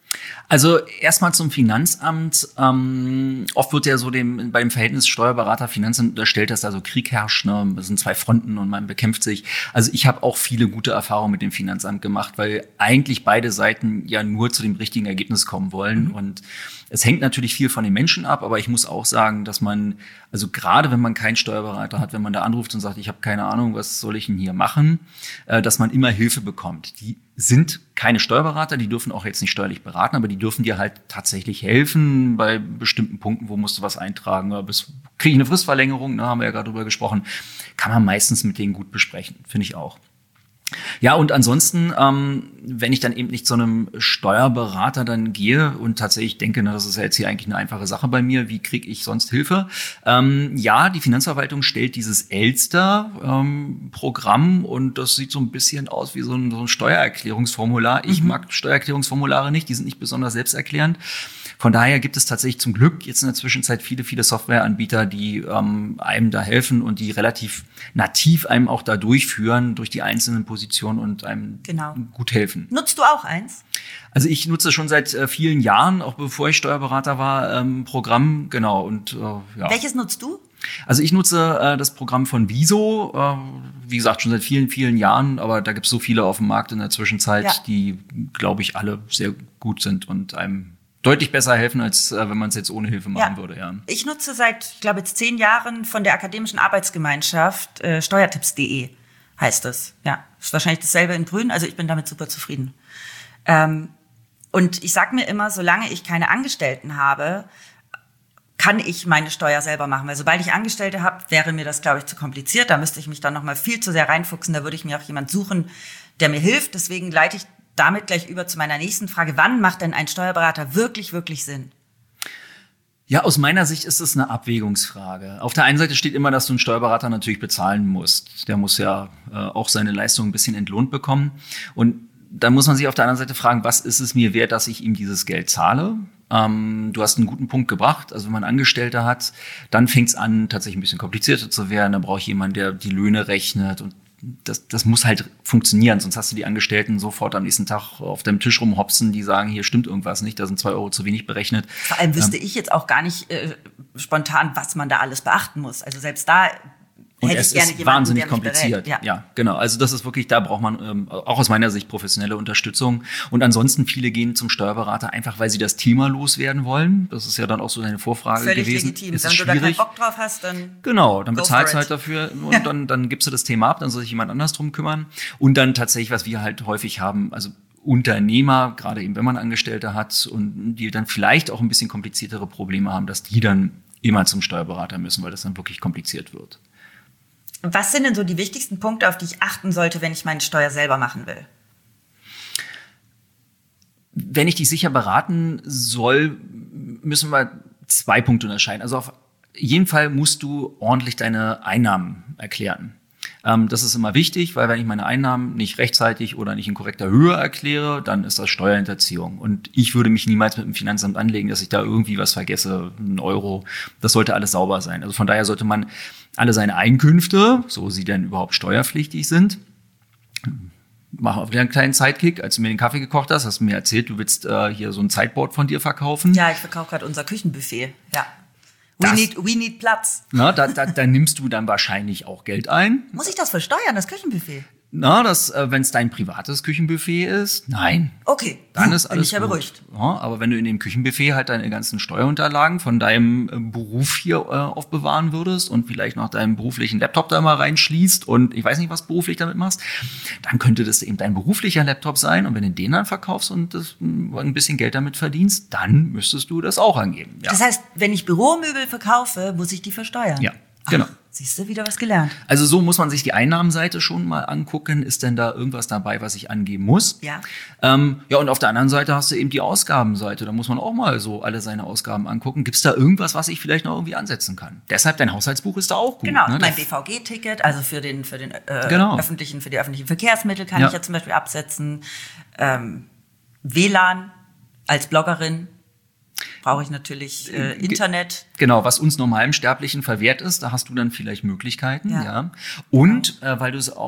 Also erstmal zum Finanzamt. Ähm, oft wird ja so dem beim Verhältnis Steuerberater-Finanzamt unterstellt, dass da so Krieg herrscht. Ne? Das sind zwei Fronten und man bekämpft sich. Also ich habe auch viele gute Erfahrungen mit dem Finanzamt gemacht, weil eigentlich beide Seiten ja nur zu dem richtigen Ergebnis kommen wollen. Mhm. Und es hängt natürlich viel von den Menschen ab, aber ich muss auch sagen, dass man, also gerade wenn man keinen Steuerberater hat, wenn man da anruft und sagt, ich habe keine Ahnung, was soll ich denn hier machen, äh, dass man immer Hilfe bekommt. Die sind keine Steuerberater, die dürfen auch jetzt nicht steuerlich beraten, aber die dürfen dir halt tatsächlich helfen bei bestimmten Punkten, wo musst du was eintragen, oder bis kriege ich eine Fristverlängerung, da haben wir ja gerade drüber gesprochen, kann man meistens mit denen gut besprechen, finde ich auch. Ja, und ansonsten, ähm, wenn ich dann eben nicht zu einem Steuerberater dann gehe und tatsächlich denke, na, das ist ja jetzt hier eigentlich eine einfache Sache bei mir, wie kriege ich sonst Hilfe? Ähm, ja, die Finanzverwaltung stellt dieses Elster-Programm ähm, und das sieht so ein bisschen aus wie so ein, so ein Steuererklärungsformular. Ich mhm. mag Steuererklärungsformulare nicht, die sind nicht besonders selbsterklärend. Von daher gibt es tatsächlich zum Glück jetzt in der Zwischenzeit viele, viele Softwareanbieter, die ähm, einem da helfen und die relativ nativ einem auch da durchführen durch die einzelnen Positionen und einem genau. gut helfen. Nutzt du auch eins? Also ich nutze schon seit äh, vielen Jahren, auch bevor ich Steuerberater war, ähm, Programm, genau. Und äh, ja. Welches nutzt du? Also ich nutze äh, das Programm von Viso, äh, wie gesagt, schon seit vielen, vielen Jahren, aber da gibt es so viele auf dem Markt in der Zwischenzeit, ja. die, glaube ich, alle sehr gut sind und einem deutlich besser helfen, als äh, wenn man es jetzt ohne Hilfe machen ja. würde. Ja. Ich nutze seit, ich glaube, jetzt zehn Jahren von der Akademischen Arbeitsgemeinschaft äh, Steuertipps punkt de heißt es. Ja, ist wahrscheinlich dasselbe in grün, also ich bin damit super zufrieden. Ähm, und ich sage mir immer, solange ich keine Angestellten habe, kann ich meine Steuer selber machen. Weil sobald ich Angestellte habe, wäre mir das, glaube ich, zu kompliziert. Da müsste ich mich dann noch mal viel zu sehr reinfuchsen. Da würde ich mir auch jemand suchen, der mir hilft. Deswegen leite ich damit gleich über zu meiner nächsten Frage. Wann macht denn ein Steuerberater wirklich, wirklich Sinn? Ja, aus meiner Sicht ist es eine Abwägungsfrage. Auf der einen Seite steht immer, dass du einen Steuerberater natürlich bezahlen musst. Der muss ja äh, auch seine Leistung ein bisschen entlohnt bekommen. Und dann muss man sich auf der anderen Seite fragen, was ist es mir wert, dass ich ihm dieses Geld zahle? Ähm, du hast einen guten Punkt gebracht. Also wenn man Angestellte hat, dann fängt es an, tatsächlich ein bisschen komplizierter zu werden. Dann brauche ich jemanden, der die Löhne rechnet und Das, das muss halt funktionieren, sonst hast du die Angestellten sofort am nächsten Tag auf deinem Tisch rumhopsen, die sagen, hier stimmt irgendwas nicht, da sind zwei Euro zu wenig berechnet. Vor allem wüsste ähm, ich jetzt auch gar nicht äh, spontan, was man da alles beachten muss. Also selbst da und hätte es ich gerne ist jemanden, wahnsinnig der mich kompliziert. berät. Ja. ja, genau. Also das ist wirklich, da braucht man ähm, auch aus meiner Sicht professionelle Unterstützung. Und ansonsten viele gehen zum Steuerberater einfach, weil sie das Thema loswerden wollen. Das ist ja dann auch so deine Vorfrage Völlig gewesen. Legitim. Ist Wenn du da keinen Bock drauf hast, dann genau, dann bezahlst du it. halt dafür und ja. dann dann gibst du das Thema ab, dann soll sich jemand anders drum kümmern. Und dann tatsächlich, was wir halt häufig haben, also Unternehmer, gerade eben wenn man Angestellte hat und die dann vielleicht auch ein bisschen kompliziertere Probleme haben, dass die dann immer zum Steuerberater müssen, weil das dann wirklich kompliziert wird. Was sind denn so die wichtigsten Punkte, auf die ich achten sollte, wenn ich meine Steuer selber machen will? Wenn ich dich sicher beraten soll, müssen wir zwei Punkte unterscheiden. Also auf jeden Fall musst du ordentlich deine Einnahmen erklären. Ähm, das ist immer wichtig, weil wenn ich meine Einnahmen nicht rechtzeitig oder nicht in korrekter Höhe erkläre, dann ist das Steuerhinterziehung. Und ich würde mich niemals mit dem Finanzamt anlegen, dass ich da irgendwie was vergesse, einen Euro. Das sollte alles sauber sein. Also von daher sollte man alle seine Einkünfte, so sie denn überhaupt steuerpflichtig sind, mach auf wieder einen kleinen Sidekick. Als du mir den Kaffee gekocht hast, hast du mir erzählt, du willst äh, hier so ein Sideboard von dir verkaufen. Ja, ich verkaufe gerade unser Küchenbuffet. Ja. We das, need, we need Platz. Na, da, da, da nimmst du dann wahrscheinlich auch Geld ein. Muss ich das versteuern, das Küchenbuffet? Na, das, äh, wenn es dein privates Küchenbuffet ist, nein. Okay, dann ist alles bin ich ja gut. beruhigt. Ja, aber wenn du in dem Küchenbuffet halt deine ganzen Steuerunterlagen von deinem äh, Beruf hier äh, aufbewahren würdest und vielleicht noch deinen beruflichen Laptop da mal reinschließt und ich weiß nicht, was beruflich damit machst, dann könnte das eben dein beruflicher Laptop sein und wenn du den dann verkaufst und das, ein bisschen Geld damit verdienst, dann müsstest du das auch angeben. Ja. Das heißt, wenn ich Büromöbel verkaufe, muss ich die versteuern? Ja. Genau. Ach, siehst du, wieder was gelernt. Also so muss man sich die Einnahmenseite schon mal angucken. Ist denn da irgendwas dabei, was ich angeben muss? Ja. Ähm, ja, und auf der anderen Seite hast du eben die Ausgabenseite. Da muss man auch mal so alle seine Ausgaben angucken. Gibt es da irgendwas, was ich vielleicht noch irgendwie ansetzen kann? Deshalb, dein Haushaltsbuch ist da auch gut. Genau, ne? mein B V G-Ticket, also für den, für den äh, genau. öffentlichen, für die öffentlichen Verkehrsmittel kann ja. ich ja zum Beispiel absetzen. Ähm, W L A N als Bloggerin brauche ich natürlich äh, Internet. Genau, was uns normalen Sterblichen verwehrt ist, da hast du dann vielleicht Möglichkeiten. Ja. ja. Und äh, weil du es auch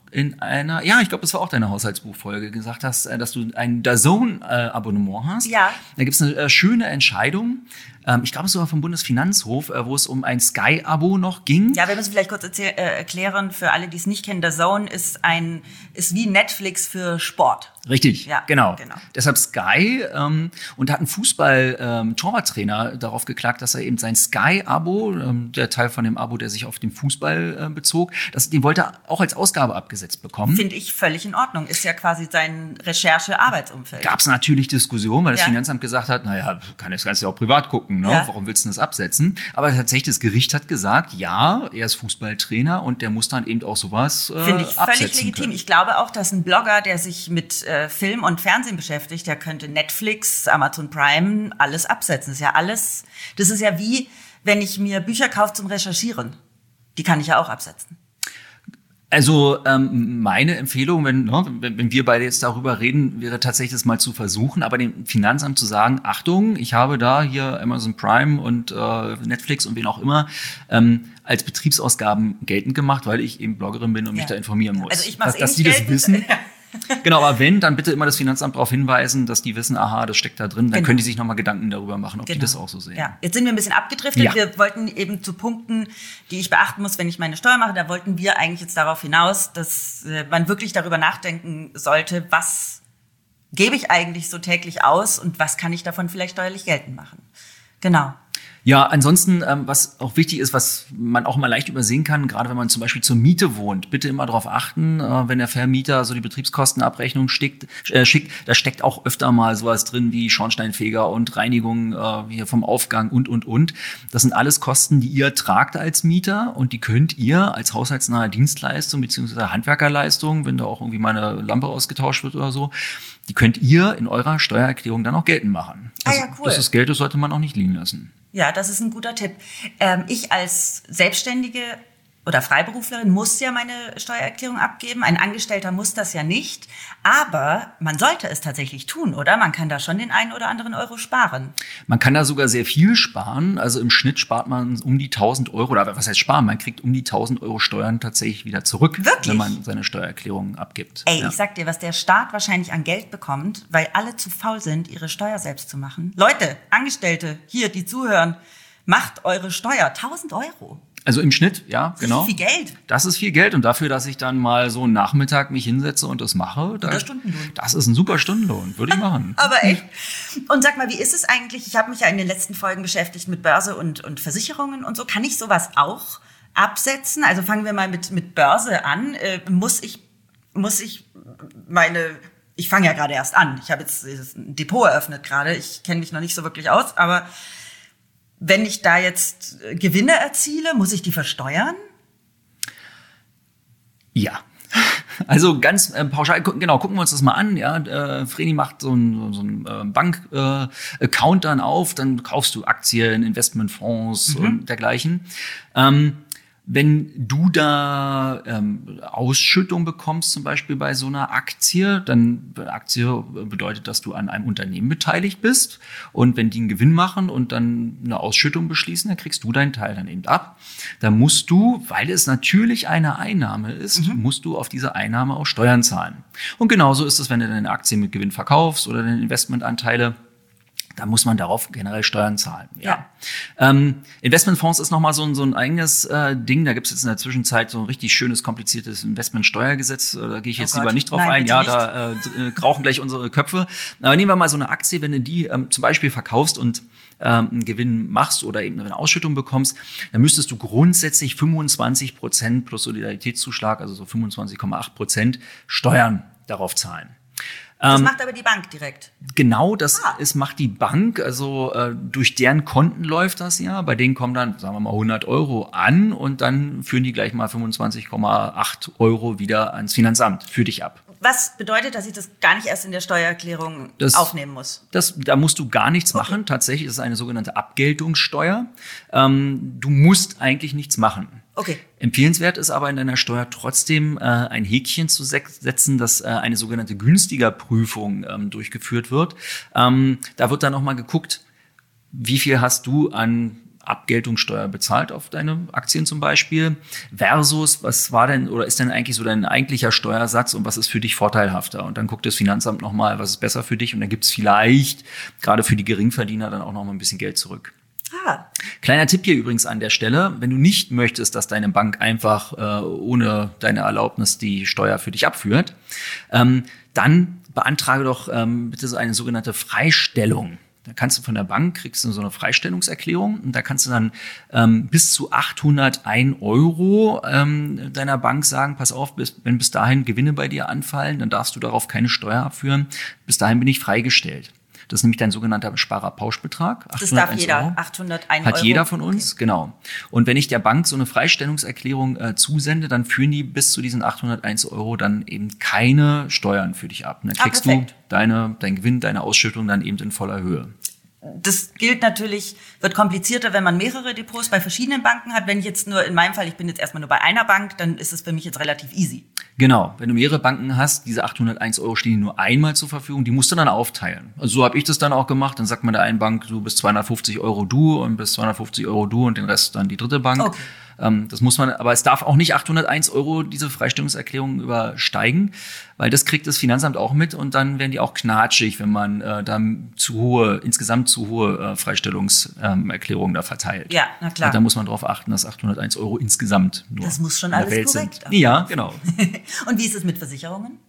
in einer, ja, ich glaube, das war auch deine Haushaltsbuchfolge, gesagt hast, dass du ein DAZN-Abonnement hast. Ja. Da gibt es eine äh, schöne Entscheidung. Ähm, ich glaube, sogar vom Bundesfinanzhof, äh, wo es um ein Sky-Abo noch ging. Ja, wir müssen vielleicht kurz erzähl- äh, erklären, für alle, die es nicht kennen, DAZN ist ein, ist wie Netflix für Sport. Richtig, Ja, genau. genau. Deshalb Sky ähm, und da hat ein Fußball-Torwarttrainer ähm, darauf geklagt, dass er eben sein Sky-Abo, ähm, der Teil von dem Abo, der sich auf den Fußball äh, bezog, dass, den wollte er auch als Ausgabe abgesetzt bekommen. Finde ich völlig in Ordnung. Ist ja quasi sein Recherche-Arbeitsumfeld. Gab es natürlich Diskussionen, weil das Ja. Finanzamt gesagt hat, naja, kann das Ganze ja auch privat gucken, ne? Ja. Warum willst du das absetzen? Aber tatsächlich, das Gericht hat gesagt, ja, er ist Fußballtrainer und der muss dann eben auch sowas äh, Finde ich absetzen völlig legitim. können. Ich glaube auch, dass ein Blogger, der sich mit äh, Film und Fernsehen beschäftigt, der könnte Netflix, Amazon Prime, alles absetzen. Das ist ja alles, das ist ja wie, wenn ich mir Bücher kaufe zum Recherchieren. Die kann ich ja auch absetzen. Also ähm, meine Empfehlung, wenn, ne, wenn wenn wir beide jetzt darüber reden, wäre tatsächlich das mal zu versuchen, aber dem Finanzamt zu sagen, Achtung, ich habe da hier Amazon Prime und äh, Netflix und wen auch immer ähm, als Betriebsausgaben geltend gemacht, weil ich eben Bloggerin bin und mich Ja. da informieren muss. Also ich mach's dass, eh dass nicht die das geltend. wissen. Genau, aber wenn, dann bitte immer das Finanzamt darauf hinweisen, dass die wissen, aha, das steckt da drin, dann Genau. können die sich nochmal Gedanken darüber machen, ob die Genau. das auch so sehen. Ja, jetzt sind wir ein bisschen abgedriftet. Ja. Wir wollten eben zu Punkten, die ich beachten muss, wenn ich meine Steuer mache, da wollten wir eigentlich jetzt darauf hinaus, dass äh, man wirklich darüber nachdenken sollte, was gebe ich eigentlich so täglich aus und was kann ich davon vielleicht steuerlich geltend machen. Genau. Ja, ansonsten, ähm, was auch wichtig ist, was man auch mal leicht übersehen kann, gerade wenn man zum Beispiel zur Miete wohnt, bitte immer darauf achten, äh, wenn der Vermieter so die Betriebskostenabrechnung schickt, äh, schickt, da steckt auch öfter mal sowas drin wie Schornsteinfeger und Reinigung äh, hier vom Aufgang und, und, und. Das sind alles Kosten, die ihr tragt als Mieter und die könnt ihr als haushaltsnahe Dienstleistung beziehungsweise Handwerkerleistung, wenn da auch irgendwie mal eine Lampe ausgetauscht wird oder so, die könnt ihr in eurer Steuererklärung dann auch geltend machen. Ah Also, ja, cool. Das ist Geld, das sollte man auch nicht liegen lassen. Ja, das ist ein guter Tipp. Ähm, ich als Selbstständige oder Freiberuflerin muss ja meine Steuererklärung abgeben. Ein Angestellter muss das ja nicht. Aber man sollte es tatsächlich tun, oder? Man kann da schon den einen oder anderen Euro sparen. Man kann da sogar sehr viel sparen. Also im Schnitt spart man um die tausend Euro. Oder was heißt sparen? Man kriegt um die tausend Euro Steuern tatsächlich wieder zurück, Wirklich? wenn man seine Steuererklärung abgibt. Ey, Ja. ich sag dir, was der Staat wahrscheinlich an Geld bekommt, weil alle zu faul sind, ihre Steuer selbst zu machen. Leute, Angestellte, hier, die zuhören, macht eure Steuer. tausend Euro. Also im Schnitt, ja, Das genau. ist viel Geld. Das ist viel Geld. Und dafür, dass ich dann mal so einen Nachmittag mich hinsetze und das mache, da, Guter Stundenlohn. das ist ein super Stundenlohn. Würde ich machen. Aber echt. Und sag mal, wie ist es eigentlich? Ich habe mich ja in den letzten Folgen beschäftigt mit Börse und, und Versicherungen und so. Kann ich sowas auch absetzen? Also fangen wir mal mit, mit Börse an. Äh, muss ich, muss ich meine, ich fange ja gerade erst an. Ich habe jetzt ein Depot eröffnet gerade. Ich kenne mich noch nicht so wirklich aus. Aber wenn ich da jetzt Gewinne erziele, muss ich die versteuern? Ja. Also ganz äh, pauschal, gu- genau, gucken wir uns das mal an. Ja, äh, Vreni macht so einen so einen, äh, Bank-Account äh, dann auf, dann kaufst du Aktien, Investmentfonds Mhm. und dergleichen. Ähm, wenn du da ähm, Ausschüttung bekommst, zum Beispiel bei so einer Aktie, dann Aktie bedeutet, dass du an einem Unternehmen beteiligt bist. Und wenn die einen Gewinn machen und dann eine Ausschüttung beschließen, dann kriegst du deinen Teil dann eben ab. Da musst du, weil es natürlich eine Einnahme ist, Mhm. musst du auf diese Einnahme auch Steuern zahlen. Und genauso ist es, wenn du deine Aktien mit Gewinn verkaufst oder deine Investmentanteile. Da muss man darauf generell Steuern zahlen. Ja. Ähm, Investmentfonds ist nochmal so ein, so ein eigenes äh, Ding. Da gibt es jetzt in der Zwischenzeit so ein richtig schönes, kompliziertes Investmentsteuergesetz. Äh, Da gehe ich Oh jetzt Gott. lieber nicht drauf Nein, ein. bitte Ja, nicht. da äh, d- äh, rauchen gleich unsere Köpfe. Aber nehmen wir mal so eine Aktie, wenn du die ähm, zum Beispiel verkaufst und ähm, einen Gewinn machst oder eben eine Ausschüttung bekommst, dann müsstest du grundsätzlich fünfundzwanzig Prozent plus Solidaritätszuschlag, also so fünfundzwanzig Komma acht Prozent Steuern darauf zahlen. Das macht aber die Bank direkt. Genau, das Ah. ist, macht die Bank, also äh, durch deren Konten läuft das ja. Bei denen kommen dann, sagen wir mal, hundert Euro an und dann führen die gleich mal fünfundzwanzig Komma acht Euro wieder ans Finanzamt für dich ab. Was bedeutet, dass ich das gar nicht erst in der Steuererklärung Das- aufnehmen muss? Das, da musst du gar nichts machen. Tatsächlich ist es eine sogenannte Abgeltungssteuer. Ähm, du musst eigentlich nichts machen. Okay. Empfehlenswert ist aber in deiner Steuer trotzdem äh, ein Häkchen zu se- setzen, dass äh, eine sogenannte Günstigerprüfung ähm, durchgeführt wird. Ähm, da wird dann nochmal geguckt, wie viel hast du an Abgeltungssteuer bezahlt auf deine Aktien zum Beispiel, versus was war denn oder ist denn eigentlich so dein eigentlicher Steuersatz und was ist für dich vorteilhafter? Und dann guckt das Finanzamt nochmal, was ist besser für dich und dann gibt es vielleicht gerade für die Geringverdiener dann auch noch mal ein bisschen Geld zurück. Ah. Kleiner Tipp hier übrigens an der Stelle, wenn du nicht möchtest, dass deine Bank einfach äh, ohne deine Erlaubnis die Steuer für dich abführt, ähm, dann beantrage doch ähm, bitte so eine sogenannte Freistellung. Da kannst du von der Bank, kriegst du so eine Freistellungserklärung und da kannst du dann ähm, bis zu achthunderteins Euro ähm, deiner Bank sagen, pass auf, bis, wenn bis dahin Gewinne bei dir anfallen, dann darfst du darauf keine Steuer abführen. Bis dahin bin ich freigestellt. Das ist nämlich dein sogenannter Sparerpauschbetrag. Das darf jeder, Euro. achthunderteins Hat Euro. jeder von uns, okay. Genau. Und wenn ich der Bank so eine Freistellungserklärung äh, zusende, dann führen die bis zu diesen achthunderteins Euro dann eben keine Steuern für dich ab. Und dann kriegst ah, du deine, dein Gewinn, deine Ausschüttung dann eben in voller Höhe. Das gilt natürlich, wird komplizierter, wenn man mehrere Depots bei verschiedenen Banken hat. Wenn ich jetzt nur, in meinem Fall, ich bin jetzt erstmal nur bei einer Bank, dann ist es für mich jetzt relativ easy. Genau, wenn du mehrere Banken hast, diese achthunderteins Euro stehen nur einmal zur Verfügung, die musst du dann aufteilen. Also so habe ich das dann auch gemacht, dann sagt man der einen Bank, du bist zweihundertfünfzig Euro du und bis zweihundertfünfzig Euro du und den Rest dann die dritte Bank. Okay. Ähm, das muss man, aber es darf auch nicht achthunderteins Euro diese Freistellungserklärung übersteigen, weil das kriegt das Finanzamt auch mit und dann werden die auch knatschig, wenn man äh, dann zu hohe, insgesamt zu hohe äh, Freistellungserklärungen ähm, da verteilt. Ja, na klar. Und da muss man darauf achten, dass achthunderteins Euro insgesamt nur das muss schon alles Welt korrekt sind. Ja, genau. Und wie ist es mit Versicherungen?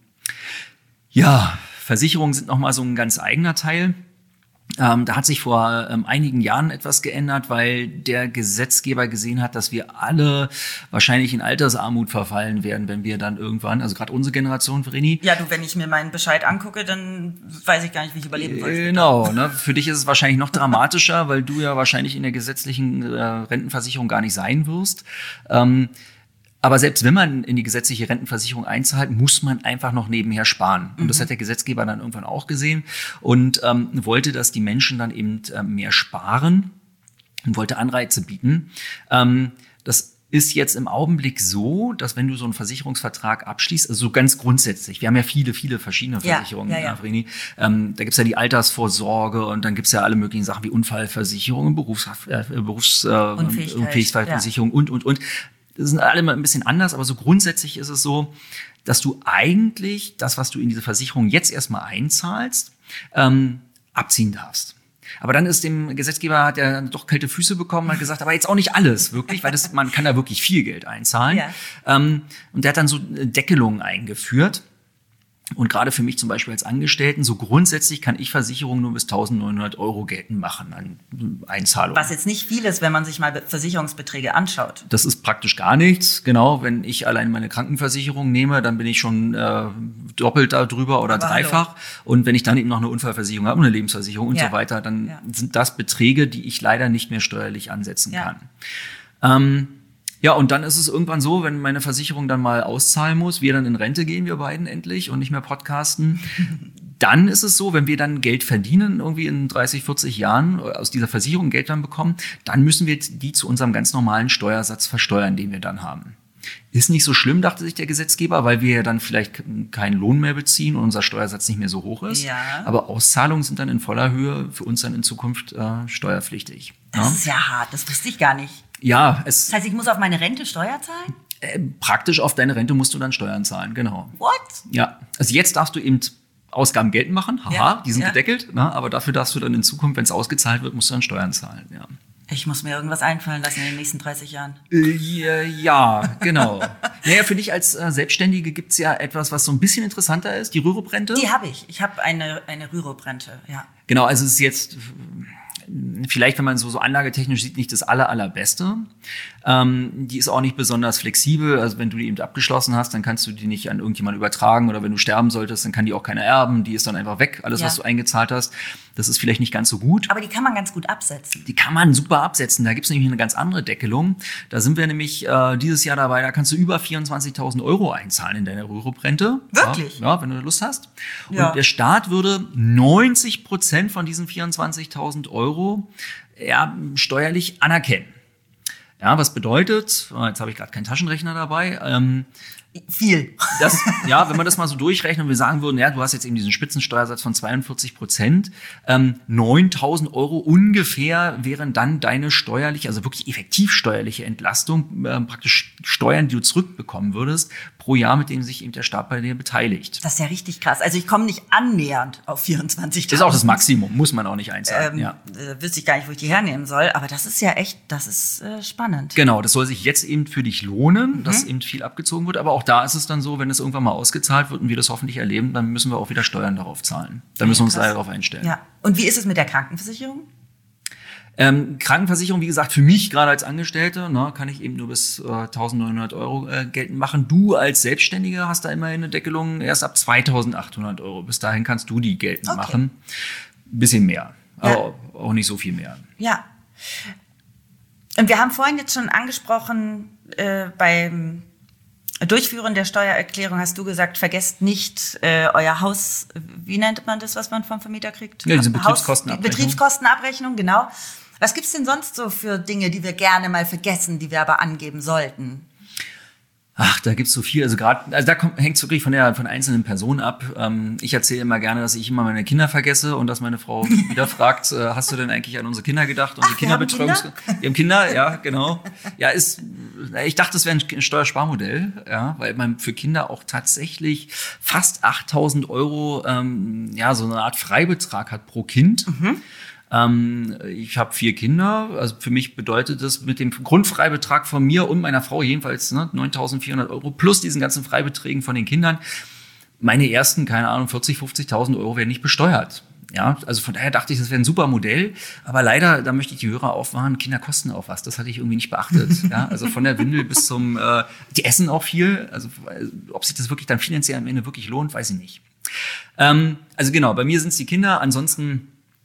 Ja, Versicherungen sind nochmal so ein ganz eigener Teil. Ähm, da hat sich vor ähm, einigen Jahren etwas geändert, weil der Gesetzgeber gesehen hat, dass wir alle wahrscheinlich in Altersarmut verfallen werden, wenn wir dann irgendwann, also gerade unsere Generation, Vreni. Ja, du, wenn ich mir meinen Bescheid angucke, dann weiß ich gar nicht, wie ich überleben soll. Genau, ne? Für dich ist es wahrscheinlich noch dramatischer, weil du ja wahrscheinlich in der gesetzlichen äh, Rentenversicherung gar nicht sein wirst. Ähm, Aber selbst wenn man in die gesetzliche Rentenversicherung einzahlt, muss man einfach noch nebenher sparen. Und mhm. das hat der Gesetzgeber dann irgendwann auch gesehen und ähm, wollte, dass die Menschen dann eben äh, mehr sparen und wollte Anreize bieten. Ähm, das ist jetzt im Augenblick so, dass wenn du so einen Versicherungsvertrag abschließt, also so ganz grundsätzlich, wir haben ja viele, viele verschiedene Versicherungen, ja, ja, ja. Vreni, ähm, da gibt's ja die Altersvorsorge und dann gibt's ja alle möglichen Sachen wie Unfallversicherung, Berufs, äh, Berufs äh, Unfähigkeitsversicherung ja. und, und, und. Das sind alle mal ein bisschen anders, aber so grundsätzlich ist es so, dass du eigentlich das, was du in diese Versicherung jetzt erstmal einzahlst, ähm, abziehen darfst. Aber dann ist dem Gesetzgeber, hat er doch kalte Füße bekommen, hat gesagt, aber jetzt auch nicht alles wirklich, weil das, man kann da wirklich viel Geld einzahlen. Ja. Ähm, und der hat dann so Deckelungen eingeführt. Und gerade für mich zum Beispiel als Angestellten, so grundsätzlich kann ich Versicherungen nur bis eintausendneunhundert Euro geltend machen an Einzahlungen. Was jetzt nicht viel ist, wenn man sich mal Versicherungsbeträge anschaut. Das ist praktisch gar nichts. Genau, wenn ich allein meine Krankenversicherung nehme, dann bin ich schon äh, doppelt darüber oder Aber dreifach. Hallo. Und wenn ich dann eben noch eine Unfallversicherung habe und eine Lebensversicherung und ja. so weiter, dann ja. sind das Beträge, die ich leider nicht mehr steuerlich ansetzen ja. kann. Ähm, Ja, und dann ist es irgendwann so, wenn meine Versicherung dann mal auszahlen muss, wir dann in Rente gehen, wir beiden endlich und nicht mehr podcasten, dann ist es so, wenn wir dann Geld verdienen, irgendwie in dreißig, vierzig Jahren aus dieser Versicherung Geld dann bekommen, dann müssen wir die zu unserem ganz normalen Steuersatz versteuern, den wir dann haben. Ist nicht so schlimm, dachte sich der Gesetzgeber, weil wir ja dann vielleicht keinen Lohn mehr beziehen und unser Steuersatz nicht mehr so hoch ist. Ja. Aber Auszahlungen sind dann in voller Höhe für uns dann in Zukunft äh, steuerpflichtig. Das ja? ist ja hart, das wusste ich gar nicht. Ja, es. Das heißt, ich muss auf meine Rente Steuer zahlen? Äh, praktisch auf deine Rente musst du dann Steuern zahlen, genau. What? Ja, also jetzt darfst du eben Ausgaben geltend machen, haha, ja, die sind ja. gedeckelt, na, aber dafür darfst du dann in Zukunft, wenn es ausgezahlt wird, musst du dann Steuern zahlen, ja. Ich muss mir irgendwas einfallen lassen in den nächsten dreißig Jahren. Äh, ja, genau. Naja, für dich als äh, Selbstständige gibt's ja etwas, was so ein bisschen interessanter ist, die Rürup-Rente. Die habe ich. Ich habe eine, eine Rürup-Rente, ja. Genau, also es ist jetzt vielleicht, wenn man so, so anlagetechnisch sieht, nicht das aller, allerbeste. Ähm, die ist auch nicht besonders flexibel. Also wenn du die eben abgeschlossen hast, dann kannst du die nicht an irgendjemanden übertragen. Oder wenn du sterben solltest, dann kann die auch keiner erben. Die ist dann einfach weg, alles, ja. was du eingezahlt hast. Das ist vielleicht nicht ganz so gut. Aber die kann man ganz gut absetzen. Die kann man super absetzen. Da gibt's nämlich eine ganz andere Deckelung. Da sind wir nämlich äh, dieses Jahr dabei, da kannst du über vierundzwanzigtausend Euro einzahlen in deine Rürup-Rente. Wirklich? Ja, ja, wenn du Lust hast. Ja. Und der Staat würde neunzig Prozent von diesen vierundzwanzigtausend Euro ja, steuerlich anerkennen. Ja, was bedeutet, jetzt habe ich gerade keinen Taschenrechner dabei, ähm, Viel. Das, ja, wenn man das mal so durchrechnet und wir sagen würden, ja, du hast jetzt eben diesen Spitzensteuersatz von zweiundvierzig Prozent, ähm, neuntausend Euro ungefähr wären dann deine steuerliche, also wirklich effektiv steuerliche Entlastung, äh, praktisch Steuern, die du zurückbekommen würdest, pro Jahr, mit denen sich eben der Staat bei dir beteiligt. Das ist ja richtig krass. Also ich komme nicht annähernd auf vierundzwanzigtausend. Das ist auch das Maximum, muss man auch nicht einzahlen. Ähm, ja. äh, wüsste ich gar nicht, wo ich die hernehmen soll, aber das ist ja echt, das ist äh, spannend. Genau, das soll sich jetzt eben für dich lohnen, mhm. dass eben viel abgezogen wird, aber auch da ist es dann so, wenn es irgendwann mal ausgezahlt wird und wir das hoffentlich erleben, dann müssen wir auch wieder Steuern darauf zahlen. Dann müssen wir uns leider darauf einstellen. Ja. Und wie ist es mit der Krankenversicherung? Ähm, Krankenversicherung, wie gesagt, für mich gerade als Angestellte, ne, kann ich eben nur bis äh, eintausendneunhundert Euro äh, geltend machen. Du als Selbstständiger hast da immerhin eine Deckelung erst ab zweitausendachthundert Euro. Bis dahin kannst du die geltend okay. machen. Ein bisschen mehr, ja. aber auch nicht so viel mehr. Ja. Und wir haben vorhin jetzt schon angesprochen, äh, beim Durchführen der Steuererklärung hast du gesagt, vergesst nicht äh, euer Haus, wie nennt man das, was man vom Vermieter kriegt? Ja, diese Betriebskostenabrechnung. Betriebskostenabrechnung, genau. Was gibt's denn sonst so für Dinge, die wir gerne mal vergessen, die wir aber angeben sollten? Ach, da gibt's so viel. Also gerade, also da hängt es wirklich von der von einzelnen Personen ab. Ähm, ich erzähle immer gerne, dass ich immer meine Kinder vergesse und dass meine Frau wieder fragt, äh, hast du denn eigentlich an unsere Kinder gedacht? Unsere Ach, Kinderbetreuung. Wir haben Kinder? Wir haben Kinder, ja, genau. Ja, ist. Ich dachte, das wäre ein Steuersparmodell, ja, weil man für Kinder auch tatsächlich fast achttausend Euro, ähm, ja, so eine Art Freibetrag hat pro Kind. Mhm. Ähm, ich habe vier Kinder, also für mich bedeutet das mit dem Grundfreibetrag von mir und meiner Frau jedenfalls ne, neuntausendvierhundert Euro plus diesen ganzen Freibeträgen von den Kindern. Meine ersten, keine Ahnung, vierzig, fünfzigtausend Euro werden nicht besteuert. Ja, also von daher dachte ich, das wäre ein super Modell, aber leider, da möchte ich die Hörer aufmachen, Kinder kosten auch was, das hatte ich irgendwie nicht beachtet. Ja, also von der Windel bis zum, äh, die essen auch viel, also ob sich das wirklich dann finanziell am Ende wirklich lohnt, weiß ich nicht. Ähm, also genau, bei mir sind es die Kinder, ansonsten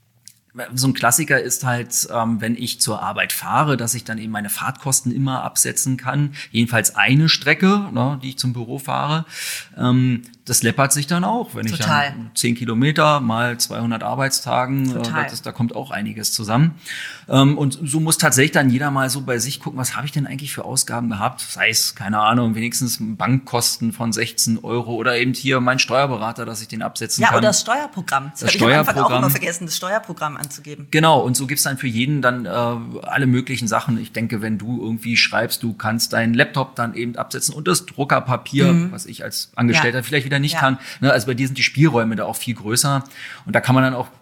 so ein Klassiker ist halt, ähm, wenn ich zur Arbeit fahre, dass ich dann eben meine Fahrtkosten immer absetzen kann. Jedenfalls eine Strecke, ne, die ich zum Büro fahre. Ähm, das läppert sich dann auch, wenn Total. ich dann zehn Kilometer mal zweihundert Arbeitstagen, äh, das, da kommt auch einiges zusammen. Ähm, und so muss tatsächlich dann jeder mal so bei sich gucken, was habe ich denn eigentlich für Ausgaben gehabt? Sei es, keine Ahnung, wenigstens Bankkosten von sechzehn Euro oder eben hier mein Steuerberater, dass ich den absetzen ja, kann. Ja, oder das Steuerprogramm. Das, das habe ich am Anfang auch Steuerprogramm. immer vergessen, das Steuerprogramm anzugeben. Genau, und so gibt's dann für jeden dann äh, alle möglichen Sachen. Ich denke, wenn du irgendwie schreibst, du kannst deinen Laptop dann eben absetzen und das Druckerpapier, mhm. was ich als Angestellter ja. vielleicht wieder nicht ja. kann. Ne, also bei dir sind die Spielräume da auch viel größer und da kann man dann auch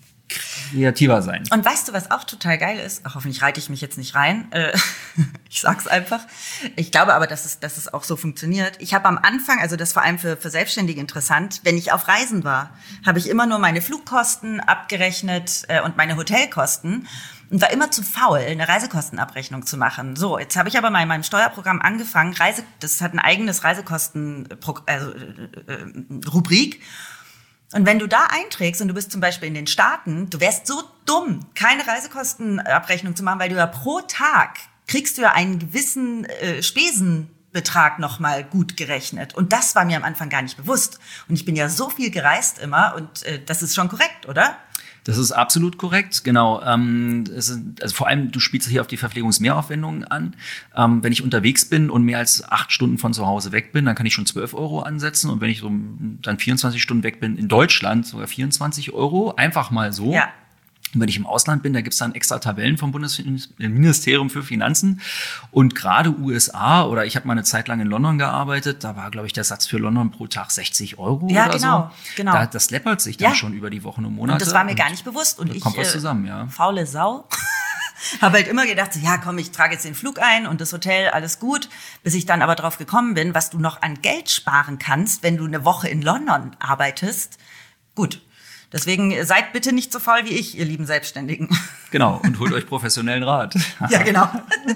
kreativer sein. Und weißt du, was auch total geil ist? Ach, hoffentlich reite ich mich jetzt nicht rein. Äh, ich sag's einfach. Ich glaube aber, dass es, dass es auch so funktioniert. Ich habe am Anfang, also das vor allem für, für Selbstständige interessant, wenn ich auf Reisen war, habe ich immer nur meine Flugkosten abgerechnet äh, und meine Hotelkosten und war immer zu faul, eine Reisekostenabrechnung zu machen. So, jetzt habe ich aber mal in meinem Steuerprogramm angefangen. Reise, das hat ein eigenes Reisekosten, also äh, äh, Rubrik. Und wenn du da einträgst und du bist zum Beispiel in den Staaten, du wärst so dumm, keine Reisekostenabrechnung zu machen, weil du ja pro Tag kriegst du ja einen gewissen äh, Spesenbetrag nochmal gut gerechnet. Und das war mir am Anfang gar nicht bewusst. Und ich bin ja so viel gereist immer und äh, das ist schon korrekt, oder? Das ist absolut korrekt, genau. Ähm, es ist, also vor allem, du spielst hier auf die Verpflegungsmehraufwendungen an. Ähm, wenn ich unterwegs bin und mehr als acht Stunden von zu Hause weg bin, dann kann ich schon zwölf Euro ansetzen. Und wenn ich so dann vierundzwanzig Stunden weg bin, in Deutschland sogar vierundzwanzig Euro. Einfach mal so. Ja. Und wenn ich im Ausland bin, da gibt's dann extra Tabellen vom Bundesministerium für Finanzen. Und gerade U S A, oder ich habe mal eine Zeit lang in London gearbeitet, da war, glaube ich, der Satz für London pro Tag sechzig Euro ja, oder genau, so. Genau, da, das läppert sich dann ja. schon über die Wochen und Monate. Und das war mir gar nicht bewusst. Und da ich, kommt was zusammen, ja. faule Sau, habe halt immer gedacht, so, ja komm, ich trage jetzt den Flug ein und das Hotel, alles gut. Bis ich dann aber drauf gekommen bin, was du noch an Geld sparen kannst, wenn du eine Woche in London arbeitest. Gut. Deswegen seid bitte nicht so faul wie ich, ihr lieben Selbstständigen. Genau, und holt euch professionellen Rat. Ja, genau.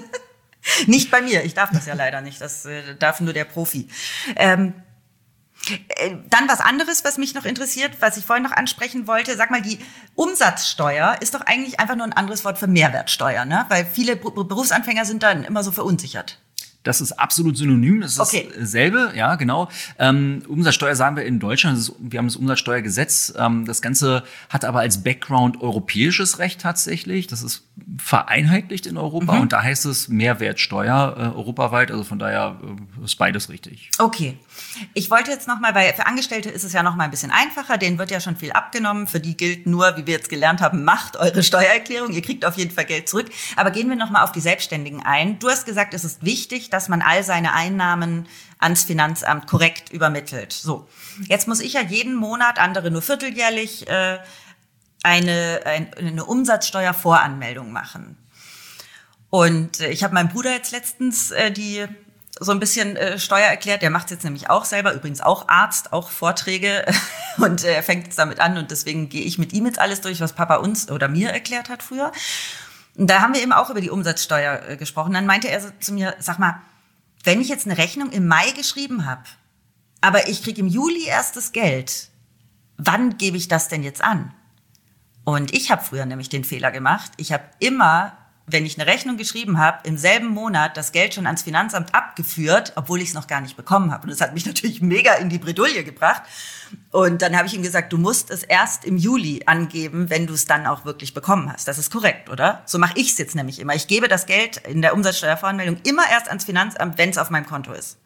Nicht bei mir, ich darf das ja leider nicht, das äh, darf nur der Profi. Ähm, äh, dann was anderes, was mich noch interessiert, was ich vorhin noch ansprechen wollte. Sag mal, die Umsatzsteuer ist doch eigentlich einfach nur ein anderes Wort für Mehrwertsteuer, ne? Weil viele Berufsanfänger sind dann immer so verunsichert. Das ist absolut synonym, das ist okay. dasselbe, ja, genau. Ähm, Umsatzsteuer sagen wir in Deutschland, das ist, wir haben das Umsatzsteuergesetz. Ähm, das Ganze hat aber als Background europäisches Recht tatsächlich. Das ist vereinheitlicht in Europa mhm. und da heißt es Mehrwertsteuer äh, europaweit. Also von daher äh, ist beides richtig. Okay. Ich wollte jetzt noch mal, weil für Angestellte ist es ja noch mal ein bisschen einfacher. Denen wird ja schon viel abgenommen. Für die gilt nur, wie wir jetzt gelernt haben, macht eure Steuererklärung. Ihr kriegt auf jeden Fall Geld zurück. Aber gehen wir noch mal auf die Selbstständigen ein. Du hast gesagt, es ist wichtig, dass man all seine Einnahmen ans Finanzamt korrekt übermittelt. So, jetzt muss ich ja jeden Monat, andere nur vierteljährlich, äh, eine, ein, eine Umsatzsteuervoranmeldung machen. Und äh, ich habe meinem Bruder jetzt letztens äh, die so ein bisschen äh, Steuer erklärt. Der macht es jetzt nämlich auch selber, übrigens auch Arzt, auch Vorträge und er äh, fängt jetzt damit an und deswegen gehe ich mit ihm jetzt alles durch, was Papa uns oder mir erklärt hat früher. Und da haben wir eben auch über die Umsatzsteuer äh, gesprochen. Dann meinte er so zu mir, sag mal, wenn ich jetzt eine Rechnung im Mai geschrieben habe, aber ich kriege im Juli erst das Geld, wann gebe ich das denn jetzt an? Und ich habe früher nämlich den Fehler gemacht. Ich habe immer, wenn ich eine Rechnung geschrieben habe, im selben Monat das Geld schon ans Finanzamt abgeführt, obwohl ich es noch gar nicht bekommen habe. Und das hat mich natürlich mega in die Bredouille gebracht. Und dann habe ich ihm gesagt, du musst es erst im Juli angeben, wenn du es dann auch wirklich bekommen hast. Das ist korrekt, oder? So mache ich es jetzt nämlich immer. Ich gebe das Geld in der Umsatzsteuervoranmeldung immer erst ans Finanzamt, wenn es auf meinem Konto ist.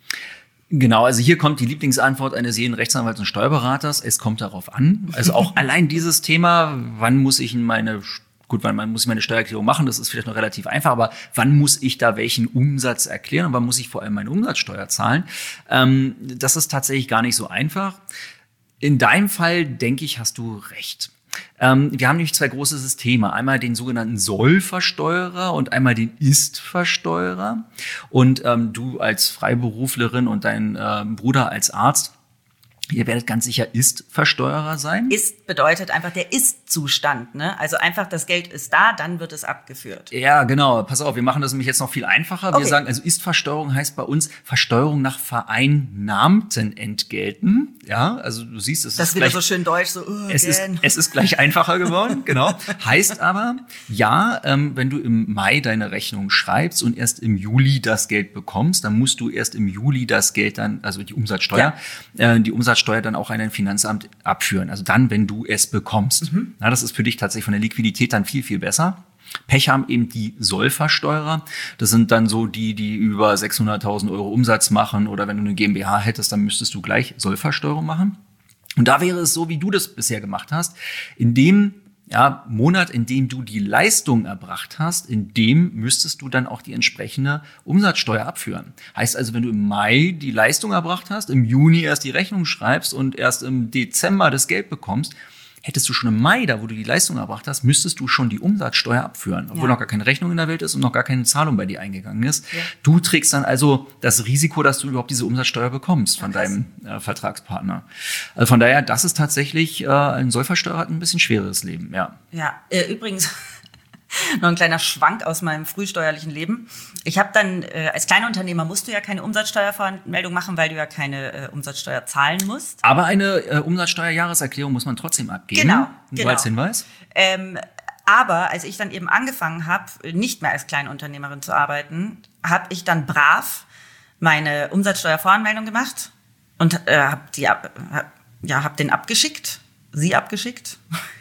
Genau, also hier kommt die Lieblingsantwort eines jeden Rechtsanwalts und Steuerberaters. Es kommt darauf an. Also auch allein dieses Thema, wann muss ich in meine Gut, wann man muss ich meine Steuererklärung machen, das ist vielleicht noch relativ einfach, aber wann muss ich da welchen Umsatz erklären und wann muss ich vor allem meine Umsatzsteuer zahlen? Ähm, das ist tatsächlich gar nicht so einfach. In deinem Fall, denke ich, hast du recht. Ähm, wir haben nämlich zwei große Systeme. Einmal den sogenannten Soll-Versteuerer und einmal den Ist-Versteuerer. Und ähm, du als Freiberuflerin und dein äh, Bruder als Arzt, ihr werdet ganz sicher Ist-Versteuerer sein. Ist bedeutet einfach der Ist-Zustand, ne? Also einfach das Geld ist da, dann wird es abgeführt. Ja, genau. Pass auf, wir machen das nämlich jetzt noch viel einfacher. Okay. Wir sagen, also Ist-Versteuerung heißt bei uns Versteuerung nach vereinnahmten Entgelten. Ja, also du siehst, es das ist wieder gleich, so schön deutsch, so uh, es ist es ist gleich einfacher geworden, genau. Heißt aber, ja, ähm, wenn du im Mai deine Rechnung schreibst und erst im Juli das Geld bekommst, dann musst du erst im Juli das Geld dann, also die Umsatzsteuer, ja. äh, die Umsatzsteuer dann auch an ein Finanzamt abführen. Also dann, wenn du es bekommst. Mhm. Na, das ist für dich tatsächlich von der Liquidität dann viel, viel besser. Pech haben eben die Soll-Versteuerer. Das sind dann so die, die über sechshunderttausend Euro Umsatz machen oder wenn du eine GmbH hättest, dann müsstest du gleich Sollversteuerung machen. Und da wäre es so, wie du das bisher gemacht hast, in dem ja, Monat, in dem du die Leistung erbracht hast, in dem müsstest du dann auch die entsprechende Umsatzsteuer abführen. Heißt also, wenn du im Mai die Leistung erbracht hast, im Juni erst die Rechnung schreibst und erst im Dezember das Geld bekommst, hättest du schon im Mai, da wo du die Leistung erbracht hast, müsstest du schon die Umsatzsteuer abführen, obwohl ja. noch gar keine Rechnung in der Welt ist und noch gar keine Zahlung bei dir eingegangen ist. Ja. Du trägst dann also das Risiko, dass du überhaupt diese Umsatzsteuer bekommst von ja, deinem äh, Vertragspartner. Also von daher, das ist tatsächlich, äh, ein Sollversteuerer hat ein bisschen schweres Leben, ja. Ja, äh, übrigens noch ein kleiner Schwank aus meinem frühsteuerlichen Leben. Ich habe dann, äh, als Kleinunternehmer musst du ja keine Umsatzsteuervoranmeldung machen, weil du ja keine äh, Umsatzsteuer zahlen musst. Aber eine äh, Umsatzsteuerjahreserklärung muss man trotzdem abgeben. Genau, genau. So als Hinweis. Ähm, aber als ich dann eben angefangen habe, nicht mehr als Kleinunternehmerin zu arbeiten, habe ich dann brav meine Umsatzsteuervoranmeldung gemacht und äh, habe die ab, hab, ja, hab den abgeschickt, sie abgeschickt.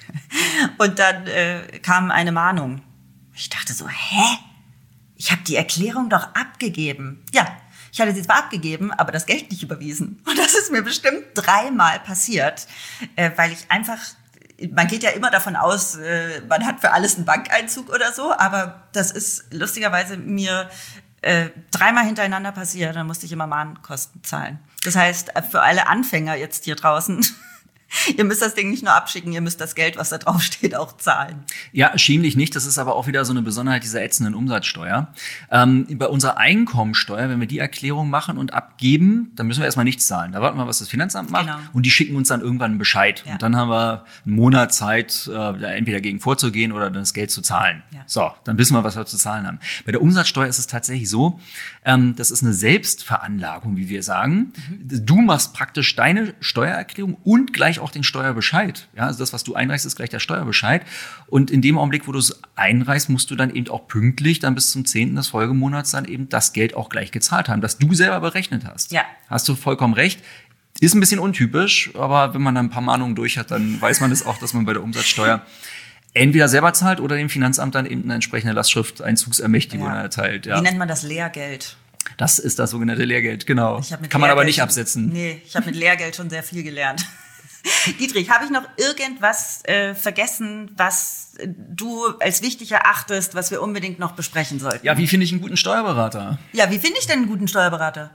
Und dann äh, kam eine Mahnung. Ich dachte so, hä? Ich habe die Erklärung doch abgegeben. Ja, ich hatte sie zwar abgegeben, aber das Geld nicht überwiesen. Und das ist mir bestimmt dreimal passiert, äh, weil ich einfach, man geht ja immer davon aus, äh, man hat für alles einen Bankeinzug oder so, aber das ist lustigerweise mir äh, dreimal hintereinander passiert. Dann musste ich immer Mahnkosten zahlen. Das heißt, für alle Anfänger jetzt hier draußen, ihr müsst das Ding nicht nur abschicken, ihr müsst das Geld, was da drauf steht, auch zahlen. Ja, schämlich nicht. Das ist aber auch wieder so eine Besonderheit dieser ätzenden Umsatzsteuer. Ähm, bei unserer Einkommensteuer, wenn wir die Erklärung machen und abgeben, dann müssen wir erstmal nichts zahlen. Da warten wir, was das Finanzamt macht. Genau. Und die schicken uns dann irgendwann einen Bescheid. Ja. Und dann haben wir einen Monat Zeit, äh, entweder gegen vorzugehen oder das Geld zu zahlen. Ja. So, dann wissen wir, was wir zu zahlen haben. Bei der Umsatzsteuer ist es tatsächlich so, ähm, das ist eine Selbstveranlagung, wie wir sagen. Mhm. Du machst praktisch deine Steuererklärung und gleich gleich auch den Steuerbescheid. Ja, also das, was du einreichst, ist gleich der Steuerbescheid. Und in dem Augenblick, wo du es einreichst, musst du dann eben auch pünktlich dann bis zum zehnten des Folgemonats dann eben das Geld auch gleich gezahlt haben, das du selber berechnet hast. Ja. Hast du vollkommen recht. Ist ein bisschen untypisch, aber wenn man dann ein paar Mahnungen durch hat, dann weiß man das auch, dass man bei der Umsatzsteuer entweder selber zahlt oder dem Finanzamt dann eben eine entsprechende Lastschrifteinzugsermächtigung Ja. erteilt. Ja. Wie nennt man das? Lehrgeld. Das ist das sogenannte Lehrgeld, genau. Ich hab mit Kann man aber Lehrgeld nicht schon- absetzen. Nee, ich habe mit Lehrgeld schon sehr viel gelernt. Dietrich, habe ich noch irgendwas äh, vergessen, was äh, du als wichtig erachtest, was wir unbedingt noch besprechen sollten? Ja, wie finde ich einen guten Steuerberater? Ja, wie finde ich denn einen guten Steuerberater?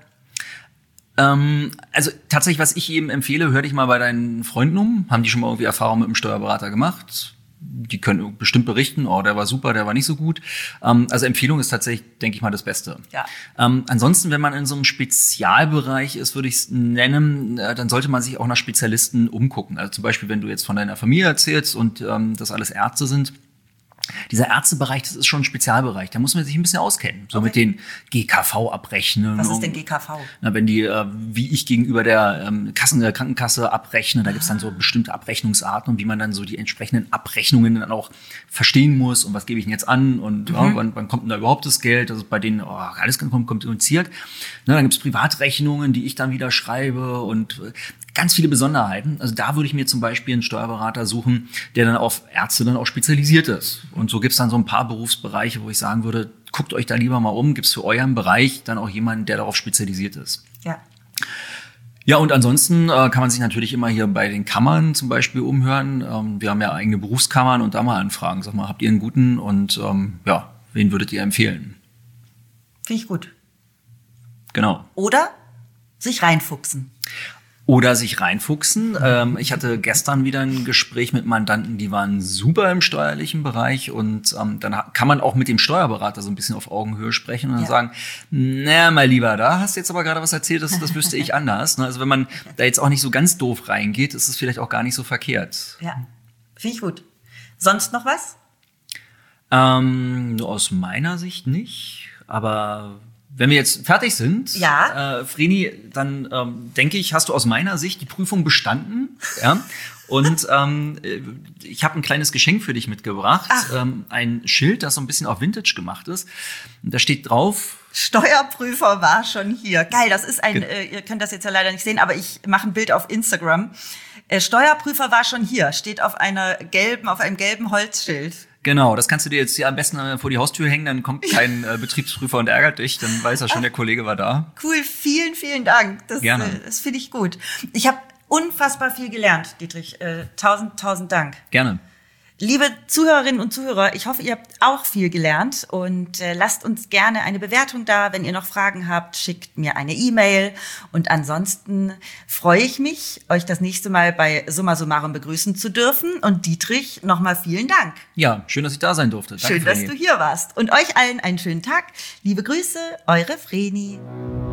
Ähm, also tatsächlich, was ich jedem empfehle, hör dich mal bei deinen Freunden um. Haben die schon mal irgendwie Erfahrung mit einem Steuerberater gemacht? Die können bestimmt berichten, oh, der war super, der war nicht so gut. Ähm, also Empfehlung ist tatsächlich, denke ich mal, das Beste. Ja. Ähm, ansonsten, wenn man in so einem Spezialbereich ist, würde ich es nennen, äh, dann sollte man sich auch nach Spezialisten umgucken. Also zum Beispiel, wenn du jetzt von deiner Familie erzählst und ähm, das alles Ärzte sind. Dieser Ärztebereich, das ist schon ein Spezialbereich. Da muss man sich ein bisschen auskennen. So Okay. mit den G K V-Abrechnungen. Was ist denn G K V? Na, wenn die, äh, wie ich gegenüber der ähm, Kassen, der Krankenkasse abrechne, da gibt's dann so bestimmte Abrechnungsarten und wie man dann so die entsprechenden Abrechnungen dann auch verstehen muss und was gebe ich denn jetzt an und ja, wann, wann kommt denn da überhaupt das Geld? Das ist bei denen oh, alles ganz kompliziert. Na, dann gibt's Privatrechnungen, die ich dann wieder schreibe und äh, ganz viele Besonderheiten. Also da würde ich mir zum Beispiel einen Steuerberater suchen, der dann auf Ärzte dann auch spezialisiert ist. Und so gibt's dann so ein paar Berufsbereiche, wo ich sagen würde, guckt euch da lieber mal um, gibt's für euren Bereich dann auch jemanden, der darauf spezialisiert ist. Ja. Ja, und ansonsten äh, kann man sich natürlich immer hier bei den Kammern zum Beispiel umhören. Ähm, wir haben ja eigene Berufskammern und da mal anfragen. Sag mal, habt ihr einen guten und ähm, ja, wen würdet ihr empfehlen? Finde ich gut. Genau. Oder sich reinfuchsen. Oder sich reinfuchsen. Ähm, ich hatte gestern wieder ein Gespräch mit Mandanten, die waren super im steuerlichen Bereich und ähm, dann ha- kann man auch mit dem Steuerberater so ein bisschen auf Augenhöhe sprechen und dann Ja. sagen, na, mein Lieber, da hast du jetzt aber gerade was erzählt, das, das wüsste ich anders. Ne? Also wenn man da jetzt auch nicht so ganz doof reingeht, ist es vielleicht auch gar nicht so verkehrt. Ja. Finde ich gut. Sonst noch was? Ähm, nur aus meiner Sicht nicht, aber wenn wir jetzt fertig sind, Ja. äh, Vreni, dann ähm, denke ich, hast du aus meiner Sicht die Prüfung bestanden. Ja? Und ähm, äh, ich habe ein kleines Geschenk für dich mitgebracht. Ach. Ähm, ein Schild, das so ein bisschen auf Vintage gemacht ist. Und da steht drauf, Steuerprüfer war schon hier. Geil, das ist ein, Ge- äh, ihr könnt das jetzt ja leider nicht sehen, aber ich mache ein Bild auf Instagram. Äh, Steuerprüfer war schon hier, steht auf einer gelben, auf einem gelben Holzschild. genau, das kannst du dir jetzt hier am besten äh, vor die Haustür hängen, dann kommt kein äh, Betriebsprüfer und ärgert dich, dann weiß er schon, der Kollege war da. Cool, vielen, vielen Dank. Das, Gerne. äh, das finde ich gut. Ich habe unfassbar viel gelernt, Dietrich. Äh, tausend, tausend Dank. Gerne. Liebe Zuhörerinnen und Zuhörer, ich hoffe, ihr habt auch viel gelernt und äh, lasst uns gerne eine Bewertung da. Wenn ihr noch Fragen habt, schickt mir eine E-Mail. Und ansonsten freue ich mich, euch das nächste Mal bei Summa Summarum begrüßen zu dürfen. Und Dietrich, nochmal vielen Dank. Ja, schön, dass ich da sein durfte. Danke, Schön, dass Vreni. du hier warst. Und euch allen einen schönen Tag. Liebe Grüße, eure Vreni.